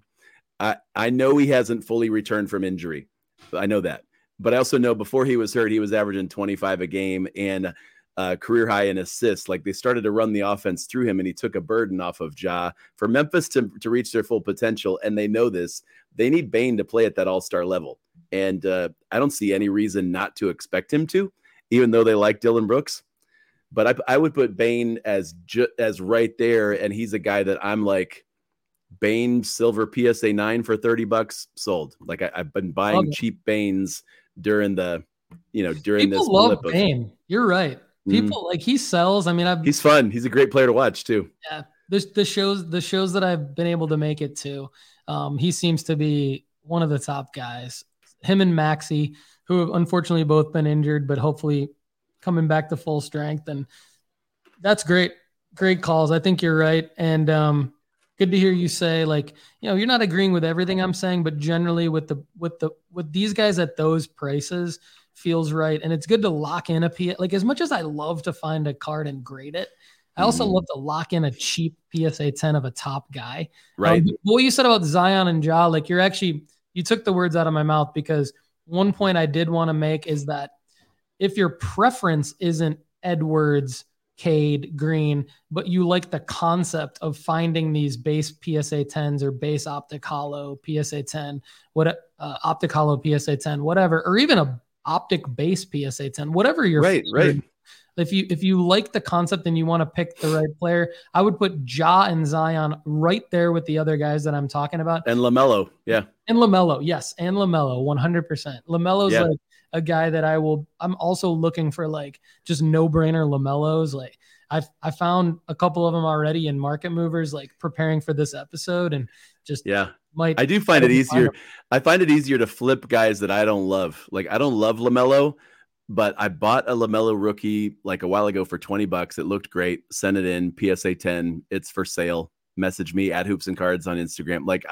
I know he hasn't fully returned from injury. I know that. But I also know before he was hurt, he was averaging 25 a game and career high in assists. Like, they started to run the offense through him, and he took a burden off of Ja for Memphis to reach their full potential. And they know this. They need Bane to play at that all-star level. And I don't see any reason not to expect him to, even though they like Dillon Brooks. But I would put Bane as right there, and he's a guy that I'm like, Bane silver PSA 9 for $30 sold. Like, I've been buying cheap Banes during the, during People this love Bane. You're right. People like, he sells. I mean, he's fun. He's a great player to watch too. Yeah. The shows that I've been able to make it to, he seems to be one of the top guys. Him and Maxey, who have unfortunately both been injured, but hopefully coming back to full strength. And that's great. Great calls. I think you're right. And good to hear you say, like, you're not agreeing with everything I'm saying, but generally with these guys at those prices feels right. And it's good to lock in like, as much as I love to find a card and grade it, I also love to lock in a cheap PSA 10 of a top guy. Right. What you said about Zion and Ja, like, you took the words out of my mouth, because one point I did want to make is that if your preference isn't Edwards, Cade, Green, but you like the concept of finding these base PSA 10s or base optic hollow PSA 10, optic hollow PSA 10, whatever, or even a optic base PSA 10, whatever you're right. If you like the concept and you want to pick the right player, I would put Ja and Zion right there with the other guys that I'm talking about. And LaMelo, And LaMelo, yes, and LaMelo, 100%. LaMelo's like a guy that I'm also looking for, like, just no-brainer LaMelos. Like, I found a couple of them already in Market Movers, like, preparing for this episode, and just I do find it easier. I find it easier to flip guys that I don't love. Like, I don't love LaMelo, but I bought a LaMelo rookie like a while ago for $20. It looked great. Sent it in, PSA 10. It's for sale. Message me at Hoops and Cards on Instagram. Like,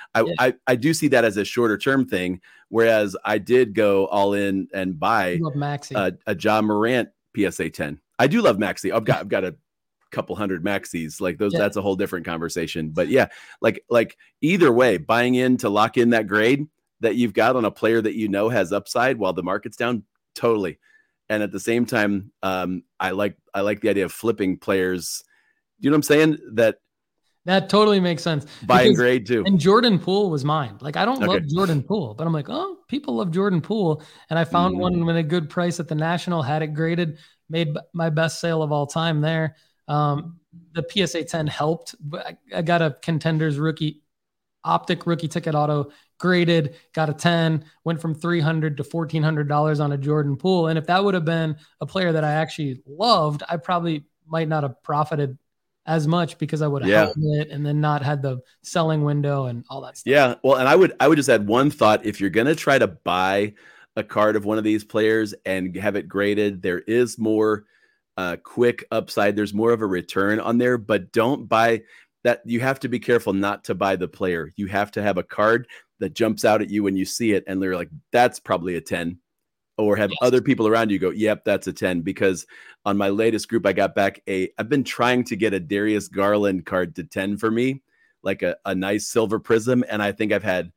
I do see that as a shorter term thing. Whereas I did go all in and buy a Ja Morant PSA 10. I do love Maxey. I've got a couple hundred Maxies. Like, those, that's a whole different conversation. But yeah, like either way, buying in to lock in that grade that you've got on a player that has upside while the market's down. Totally. And at the same time, I like the idea of flipping players. You know what I'm saying? That totally makes sense. Buying grade too. And Jordan Poole was mine. Like, I don't love Jordan Poole, but I'm like, oh, people love Jordan Poole. And I found one with a good price at the National, had it graded, made my best sale of all time there. The PSA 10 helped. I got a Contenders optic rookie ticket auto graded, got a 10, went from $300 to $1,400 on a Jordan Poole. And if that would have been a player that I actually loved, I probably might not have profited as much, because I would have held it and then not had the selling window and all that stuff. Yeah. Well, and I would just add one thought. If you're going to try to buy a card of one of these players and have it graded, there is more quick upside. There's more of a return on there, but don't buy, that you have to be careful not to buy the player. You have to have a card that jumps out at you when you see it, and they're like, that's probably a 10. Or have other people around you go, yep, that's a 10. Because on my latest group, I got back I've been trying to get a Darius Garland card to 10 for me, like a nice silver prism. And I think I've had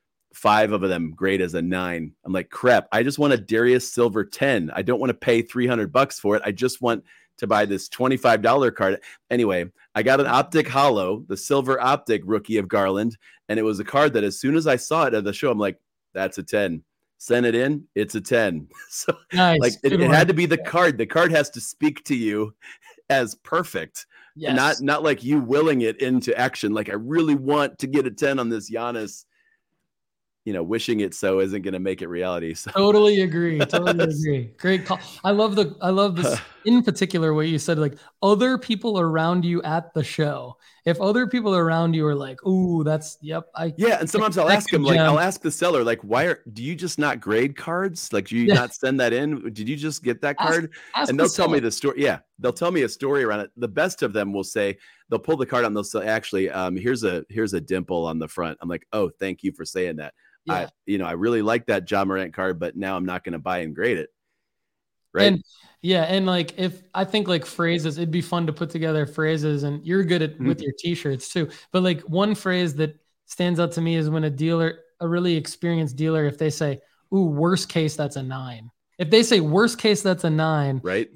5 of them grade as a 9. I'm like, crap, I just want a Darius silver 10. I don't want to pay $300 for it. I just want to buy this $25 card. Anyway, I got an Optic Holo, the silver Optic rookie of Garland. And it was a card that as soon as I saw it at the show, I'm like, that's a 10. Send it in, it's a 10. So nice. Like it had to be the card. The card has to speak to you as perfect. Yes. Not like you willing it into action. Like, I really want to get a 10 on this Giannis. Wishing it so isn't going to make it reality. So. Totally agree. Great call. I love this in particular, what you said, like other people around you at the show. If other people around you are like, ooh, that's, yep. And sometimes I'll ask them, like, I'll ask the seller, like, do you just not grade cards? Like, do you not send that in? Did you just get that card? And they'll tell me the story. Yeah. They'll tell me a story around it. The best of them will say, they'll pull the card out and they'll say, actually, here's a dimple on the front. I'm like, oh, thank you for saying that. Yeah. I really like that Ja Morant card, but now I'm not going to buy and grade it. Right. And like, if I think like phrases, it'd be fun to put together phrases, and you're good at with your t-shirts too. But like one phrase that stands out to me is when a really experienced dealer, if they say, ooh, worst case, that's a 9. If they say worst case, that's a 9, right?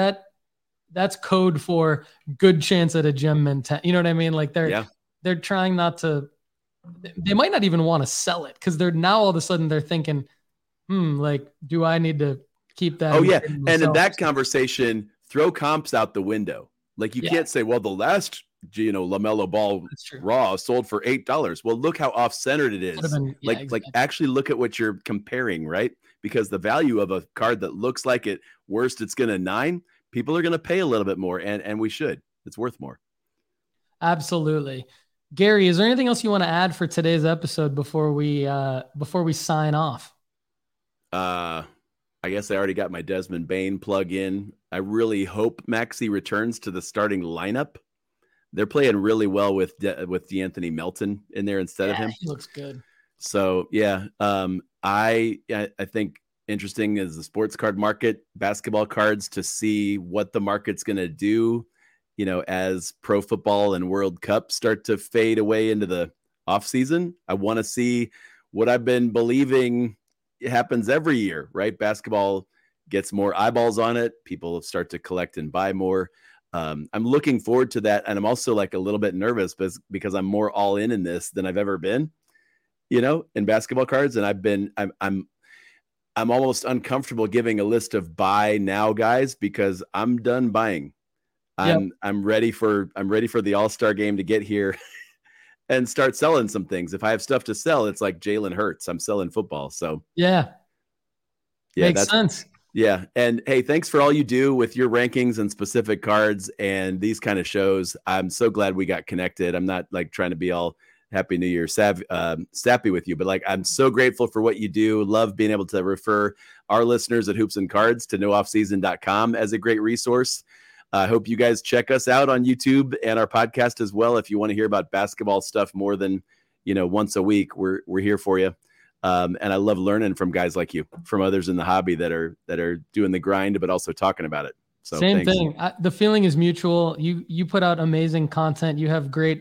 That's code for good chance at a gem mint 10. You know what I mean? Like they're trying not to, they might not even want to sell it because they're now all of a sudden they're thinking, like, do I need to keep that? Oh yeah. And in that conversation, throw comps out the window. Like you can't say, well, the last, LaMelo Ball raw sold for $8. Well, look how off-centered it is. Like actually look at what you're comparing, right? Because the value of a card that looks like it, worst, it's going to 9. People are going to pay a little bit more, and we should. It's worth more. Absolutely. Gary, is there anything else you want to add for today's episode before we sign off? I guess I already got my Desmond Bane plug in. I really hope Maxey returns to the starting lineup. They're playing really well with DeAnthony Melton in there instead of him. He looks good. So I think interesting is the sports card market, basketball cards, to see what the market's going to do. As pro football and World Cup start to fade away into the off season. I want to see what I've been believing happens every year, right? Basketball gets more eyeballs on it. People start to collect and buy more. I'm looking forward to that. And I'm also like a little bit nervous because I'm more all in this than I've ever been, in basketball cards. And I'm almost uncomfortable giving a list of buy now guys because I'm done buying. I'm ready for the All-Star game to get here and start selling some things. If I have stuff to sell, it's like Jalen Hurts. I'm selling football. So makes sense. Yeah. And hey, thanks for all you do with your rankings and specific cards and these kind of shows. I'm so glad we got connected. I'm not like trying to be all Happy New Year sappy with you, but like, I'm so grateful for what you do. Love being able to refer our listeners at Hoops and Cards to nooffseason.com as a great resource. I hope you guys check us out on YouTube and our podcast as well. If you want to hear about basketball stuff more than, once a week, we're here for you. And I love learning from guys like you, from others in the hobby that are doing the grind, but also talking about it. So same thing. The feeling is mutual. You put out amazing content. You have great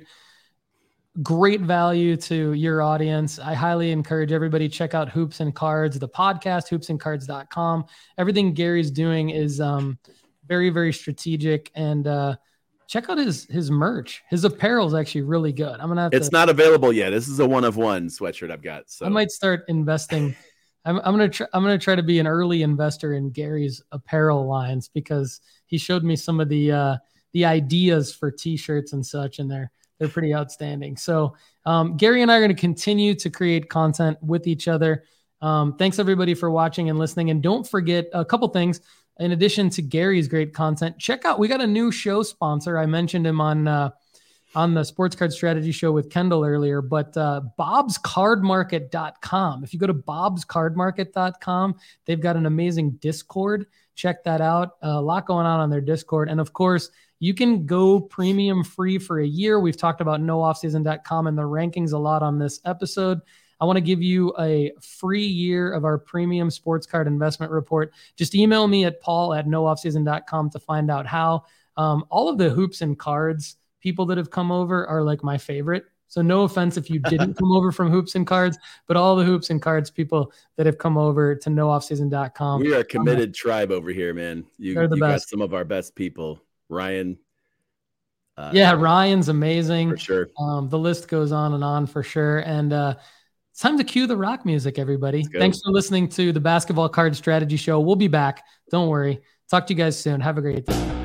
value to your audience. I highly encourage everybody check out Hoops and Cards, the podcast, hoopsandcards.com. Everything Gary's doing is, very, very strategic, and check out his merch. His apparel is actually really good. It's not available yet. This is a 1-of-1 sweatshirt I've got. So I might start investing. I'm gonna try to be an early investor in Gary's apparel lines because he showed me some of the ideas for t-shirts and such, and they're pretty outstanding. So Gary and I are going to continue to create content with each other. Thanks everybody for watching and listening, and don't forget a couple things. In addition to Gary's great content, check out, we got a new show sponsor. I mentioned him on on the Sports Card Strategy Show with Kendall earlier, but bobscardmarket.com. If you go to bobscardmarket.com, they've got an amazing Discord. Check that out. A lot going on their Discord. And of course, you can go premium free for a year. We've talked about nooffseason.com and the rankings a lot on this episode. I want to give you a free year of our premium sports card investment report. Just email me at paul@nooffseason.com to find out how. All of the hoops and cards people that have come over are like my favorite. So no offense if you didn't come over from Hoops and Cards, but all the Hoops and Cards people that have come over to nooffseason.com. We are a committed tribe over here, man. You got some of our best people. Ryan. Ryan's amazing. For sure. The list goes on for sure. And it's time to cue the rock music, everybody. Thanks for listening to the Basketball Card Strategy Show. We'll be back. Don't worry. Talk to you guys soon. Have a great day.